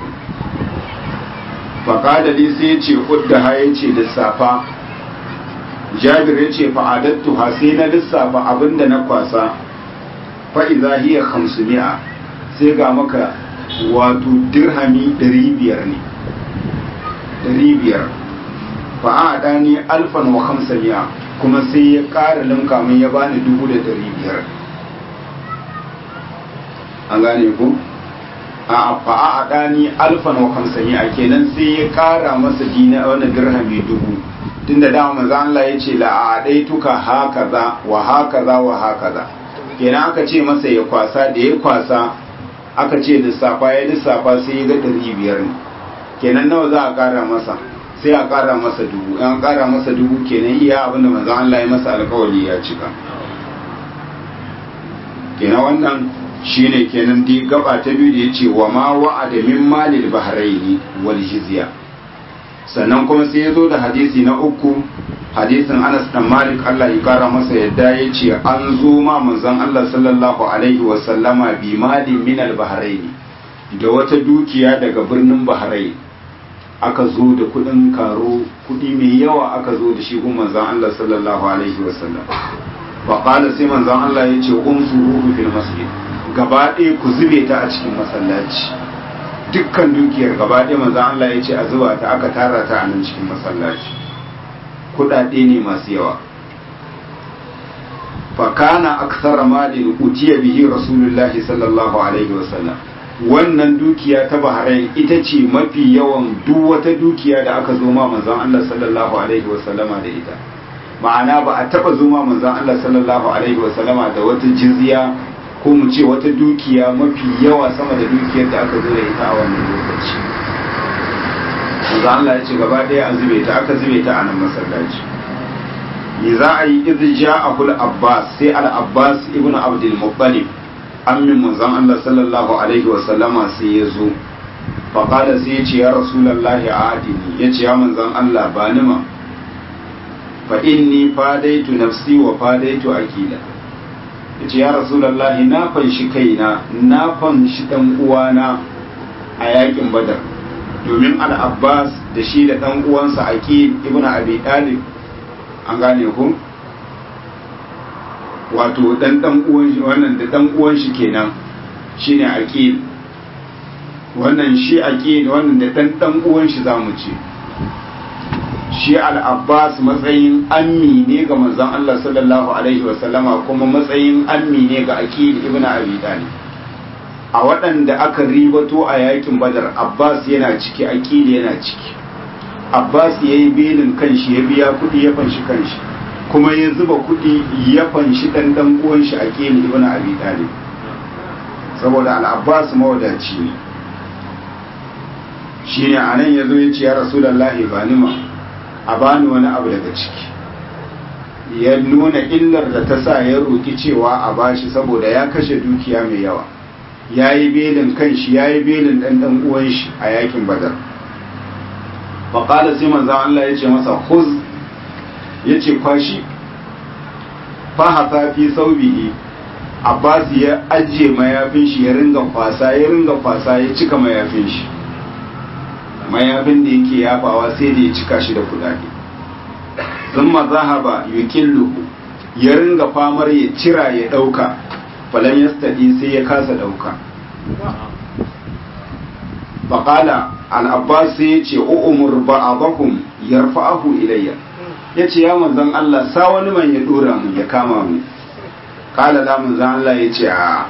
fa qala li sai yace udda ha yace lissafa Jabir yace fa adattu ha sai na lissafa abinda na kwasa fa idza hiya khamsumi'a sai ga maka wato dirhami ɗari biyar ne ɗari biyar fa a dani alfan wa khamsami'a kuma sai ya ƙara linka min ya bani dubu da ɗari biyar an gane ku a fa a dani alfan wa khamsami'a kenan sai ya ƙara masa dina wannan dirhami dubu tunda da manzo Allah ya ce la adaituka hakaza wa hakaza wa hakaza kenan aka ce masa ya kwasa da ya kwasa aka ce lissafa ya lissafa sai ya ga ɗari biyar ne kenan nawa za a ƙara masa sai a ƙara masa dubu an ƙara masa dubu kenan iya abinda manzo Allah ya masa alƙawari ya cika kenan wannan shine kenan dai gaba ta biyu da yace wa ma wa'ada min malil bahraini wal jizya sannan kuma sai ya zo da hadisi na uku hadisin Anas dan Malik Allah ya kara masa yadda yace an zo ma manzon Allah sallallahu alaihi wa sallama bi mali min al bahraini da wata dukiya daga birnin Bahrain aka zo da kudin karo kudi mai yawa aka zo da shi gun manzon Allah sallallahu alaihi wasallam wa qala sai manzon Allah yace unsuruhu fil masjid gaba ɗaya ku zube ta a cikin masallaci dukkan dukiyar gaba ɗaya manzon Allah yace a zuba ta aka tara ta a nan cikin masallaci kudade ne masu yawa fa kana akthara malin utiya bihi rasulullahi sallallahu alaihi wasallam wannan dukiya ta Bahrain ita ce mafi yawan duk wata dukiya da aka zo ma manzon Allah sallallahu alaihi wasallama da ita ma'ana ba a taba zo ma manzon Allah sallallahu alaihi wasallama da wata jizya ko mu ce wata dukiya mafi yawa sama da dukiyar da aka zo da ita a wannan lokaci manzon Allah ya ce gaba ɗaya a zube ta aka zube ta a nan masallaci me za a yi idh ja'ahu al-Abbas sai al-Abbas ibn Abdul Muttalib ammin manzon Allah sallallahu alaihi wasallama sai ya zo faƙada sai ya ce ya rasulallahi a adini ya ce ya manzon Allah ba nima fa inni fadaitu nafsi wa fadaitu akila ya ce ya rasulallahi na fanshi kaina na fanshi dan uwana a yakin badar domin al-Abbas da shi da dan uwansa Aqil ibn Abi Talib an gane ku wato dan dan uwan shi wannan da dan uwan shi kenan shine Aqil wannan shi Aqil wannan da dan dan uwan shi zamu ce shi al-Abbas matsayin ammi ne ga manzon Allah sallallahu alaihi wasallama kuma matsayin ammi ne ga Aqil ibn Abi Talib a waɗanda aka ribato a yakin Badar Abbas yana ciki Aqil yana ciki Abbas yayi belin kanshi ya biya kudi ya fanshi kanshi kuma ya zuba kudi ya fanshi dan dan uwan shi Aqil ibn Abi Talib saboda al-Abbas mawadaci ne shine anan yazo ya ce ya Rasulullahi ba nima a bani wani abu daga ciki ya nuna illar da ta sa ya roki cewa a bashi saboda ya kashe dukiya mai yawa yayi belin kanshi yayi belin dan dan uwan shi a yakin Badar fa qala sai manzo Allah ya ce masa khuz ya ce kwashi fahasa fi saubihi Abbas ya ajiye mayafin shi ya ringa kwasa ya ringa kwasa ya cika mayafin shi mayafin da yake yafawa sai da ya cika shi da kudade zumma zahaba yukilluhu ya ringa famar ya cira ya dauka falan yastadi sai ya kasa dauka faqala al-Abbas sai ya ce umur ba'abakum yarfa'ahu ilayya yace ya manzon Allah sa wani man ya dora mu ya kama mu kala da manzon Allah yace a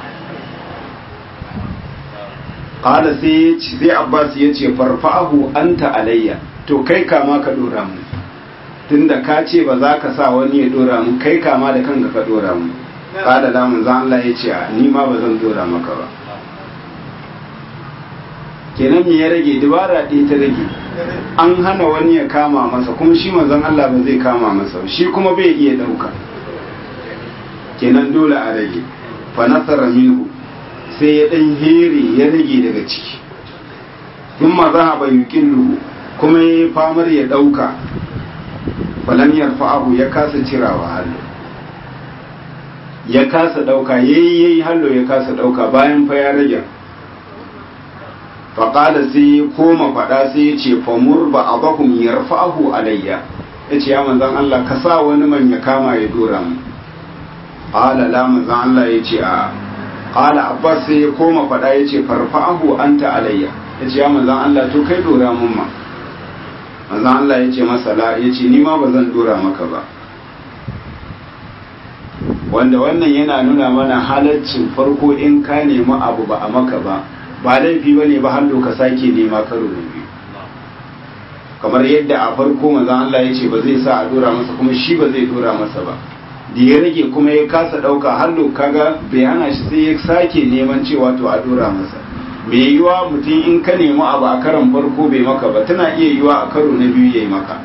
kala sai sai Abbas yace farfa'ahu anta alayya to kai kama ka dora mu tunda ka ce ba za ka sa wani ya dora mu kai kama da kanka ka dora mu kala da manzon Allah yace a ni ma ba zan dora maka ba kenan me ya rage dubara ɗaya ta rage an hana wani ya kama masa kuma shi manzon Allah ba zai kama masa shi kuma bai iya ɗauka kenan dole a rage fa nasara minhu sai ya ɗan here ya rage daga ciki in ma za a bayyukin luhu kuma ya yi famar ya ɗauka falan yarfa'ahu ya kasa cirawa hallo ya kasa ɗauka yayi yayi hallo ya kasa ɗauka bayan fa ya rage faƙada sai ya koma faɗa sai ya ce famur ba a bakun yarfa'ahu alayya ya ce ya manzan Allah ka sa wani man ya kama ya dora mu ƙala la manzan Allah ya ce a ƙala abbas sai ya koma faɗa ya ce farfa'ahu anta alayya ya ce ya manzan Allah to kai dora mun ma manzan Allah ya ce masa la ya ce ni ma ba zan dora maka ba wanda wannan yana nuna mana halaccin farko in ka nemi abu ba a maka ba ba laifi bane ba hallo ka sake nema karo na biyu kamar yadda a farko manzon Allah ya ce ba zai sa a dora masa kuma shi ba zai dora masa ba da ya rage kuma ya kasa dauka hallo kaga bai hana shi sai ya sake neman cewa to a dora masa me yiwa mutum in ka nemi abu a karon farko bai maka ba tana iya yiwa a karo na biyu yayi maka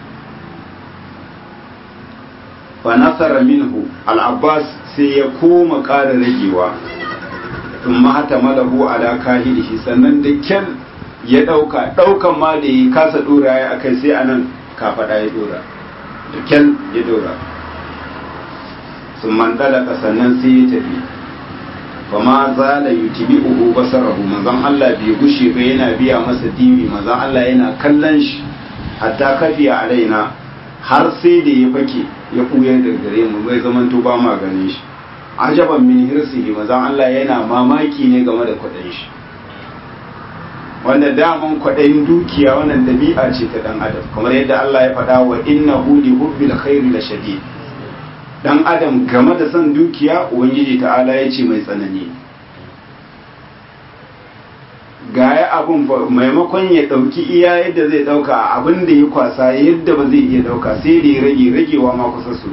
fa nasara minhu al-Abbas sai ya koma ƙara ragewa sun mahata malahu ala kahilihi sannan da kyal ya ɗauka ɗaukan ma da ya kasa ɗora ya akai sai a nan kafaɗa ya ɗora da kyal ya ɗora sun mandalaka sannan sai ya tafi ba ma za da yutibi uhu basarahu manzon Allah bai gushe ba yana biya masa dibi manzon Allah yana kallon shi hatta kafiya a raina har sai da ya fake ya ɓuya da gare mu bai zamanto ba ma ganin shi ajaban min hirsihi mazan Allah yana mamaki ne game da kwaɗayin shi wanda daman kwaɗayin dukiya wannan dabi'a ce ta dan adam kamar yadda Allah ya faɗa wa innahu li hubbil khairi la shadid dan adam game da son dukiya ubangiji ta'ala ya ce mai tsanani gaya abun maimakon ya ɗauki iya yadda zai ɗauka abin da ya kwasa yadda ba zai iya ɗauka sai da ya rage ragewa ma kusa so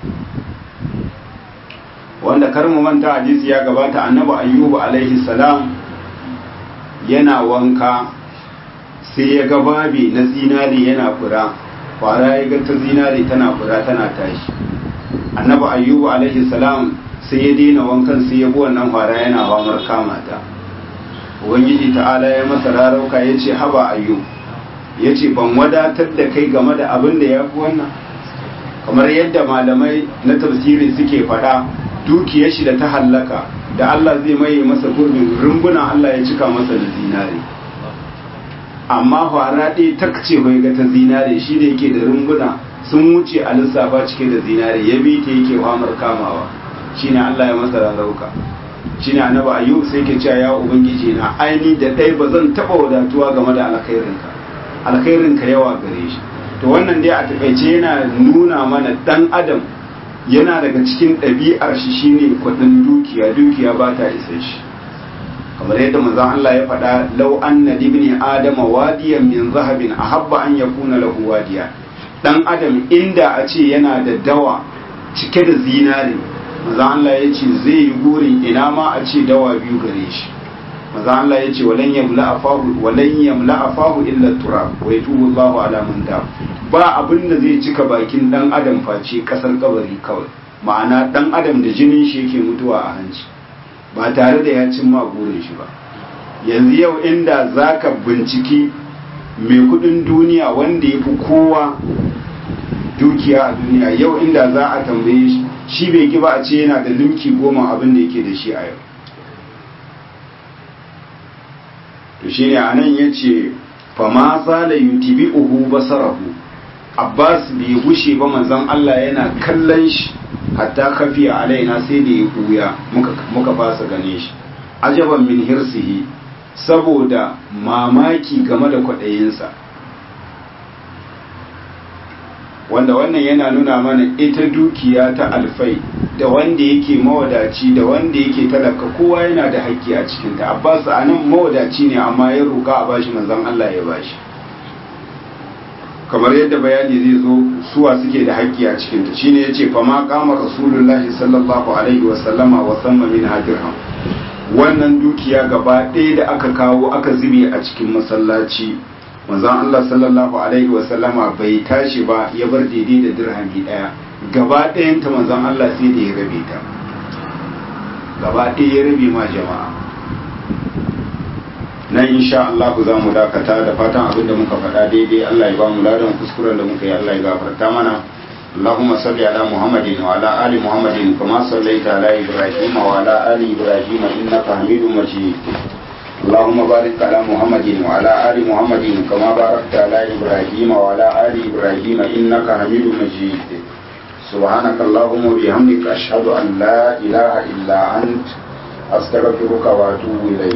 wanda kar mu manta hadisi ya gabata annabi ayyubu alaihi salam yana wanka sai ya ga babi na zinari yana fura fara ya ga ta zinari tana fura tana tashi annabi ayyubu alaihi salam sai ya daina wankan sai ya bi wannan fara yana wamar kama ta ubangiji ta'ala ya masa rarauka ya ce haba ayyubu ya ce ban wadatar da kai game da abin da ya fi wannan kamar yadda malamai na tafsiri suke faɗa dukiyar shi da ta hallaka da Allah zai maye masa gurbin rumbunan Allah ya cika masa da zinare amma fara ɗaya takce bai ga ta zinare shi da yake da rumbuna sun wuce a lissafa cike da zinare ya bi ta yake hamar kamawa shine Allah ya masa rarauka shine annabi ayyub sai ke cewa ya ubangiji na aini da ɗaya ba zan taɓa wadatuwa game da alkhairinka alkhairinka yawa gare shi to wannan dai a takaice yana nuna mana dan adam yana daga cikin ɗabi'ar shi shine kudin dukiya dukiya ba ta isa shi kamar yadda manzon Allah ya faɗa law anna libni adama wadiyan min zahabin ahabba an yakuna lahu wadiya dan adam inda a ce yana da dawa cike da zinare manzon Allah ya ce zai yi burin ina ma a ce dawa biyu gare shi manzon Allah ya ce walan yamla afahu walan yamla afahu illa turab wa yatubu Allahu ala man tab ba abin da zai cika bakin dan adam face kasar kabari kawai ma'ana dan adam da jinin shi yake mutuwa a hanci ba tare da ya cimma burin shi ba yanzu yau inda zaka binciki mai kudin duniya wanda ya fi kowa dukiya a duniya yau inda za a tambaye shi shi bai ki ba a ce yana da limki goma abin da yake da shi a yau to shine anan yace fa ma sala yutibi'uhu basarahu Abbas bai gushe ba manzon Allah yana kallon shi hatta kafiya alaina sai da ya kuya muka muka fasa gane shi ajaban min hirsihi saboda mamaki game da kwadayinsa wanda wannan yana nuna mana ita dukiya ta alfai da wanda yake mawadaci da wanda yake talaka kowa yana da haƙƙi a cikinta. Abbas a nan mawadaci ne amma ya roƙa a bashi, manzon Allah ya bashi, kamar yadda bayani zai zo suwa suke da haƙƙi a cikinta. Shine yace fa ma qama rasulullahi sallallahu alaihi wa sallama wa samma min dirham. Wannan dukiya gaba ɗaya da aka kawo aka zube a cikin masallaci, manzon Allah sallallahu alaihi wa sallama bai tashi ba ya bar daidai da dirhami ɗaya. Gaba ɗayan ta manzon Allah sai da ya rabe ta, gaba ɗaya ya rabe ma jama'a. Nan insha Allah za mu dakata, da fatan abin da muka faɗa daidai Allah ya ba mu ladan, kuskuren da muka yi Allah ya gafarta mana. اللهم صل على محمد وعلى آل محمد كما صليت على إبراهيم وعلى آل إبراهيم إنك حميد مجيد. اللهم بارك على محمد وعلى آل محمد كما باركت على إبراهيم وعلى آل إبراهيم إنك حميد مجيد. سبحانك اللهم وبحمدك أشهد أن لا إله إلا أنت أستغفرك وأتوب إليك.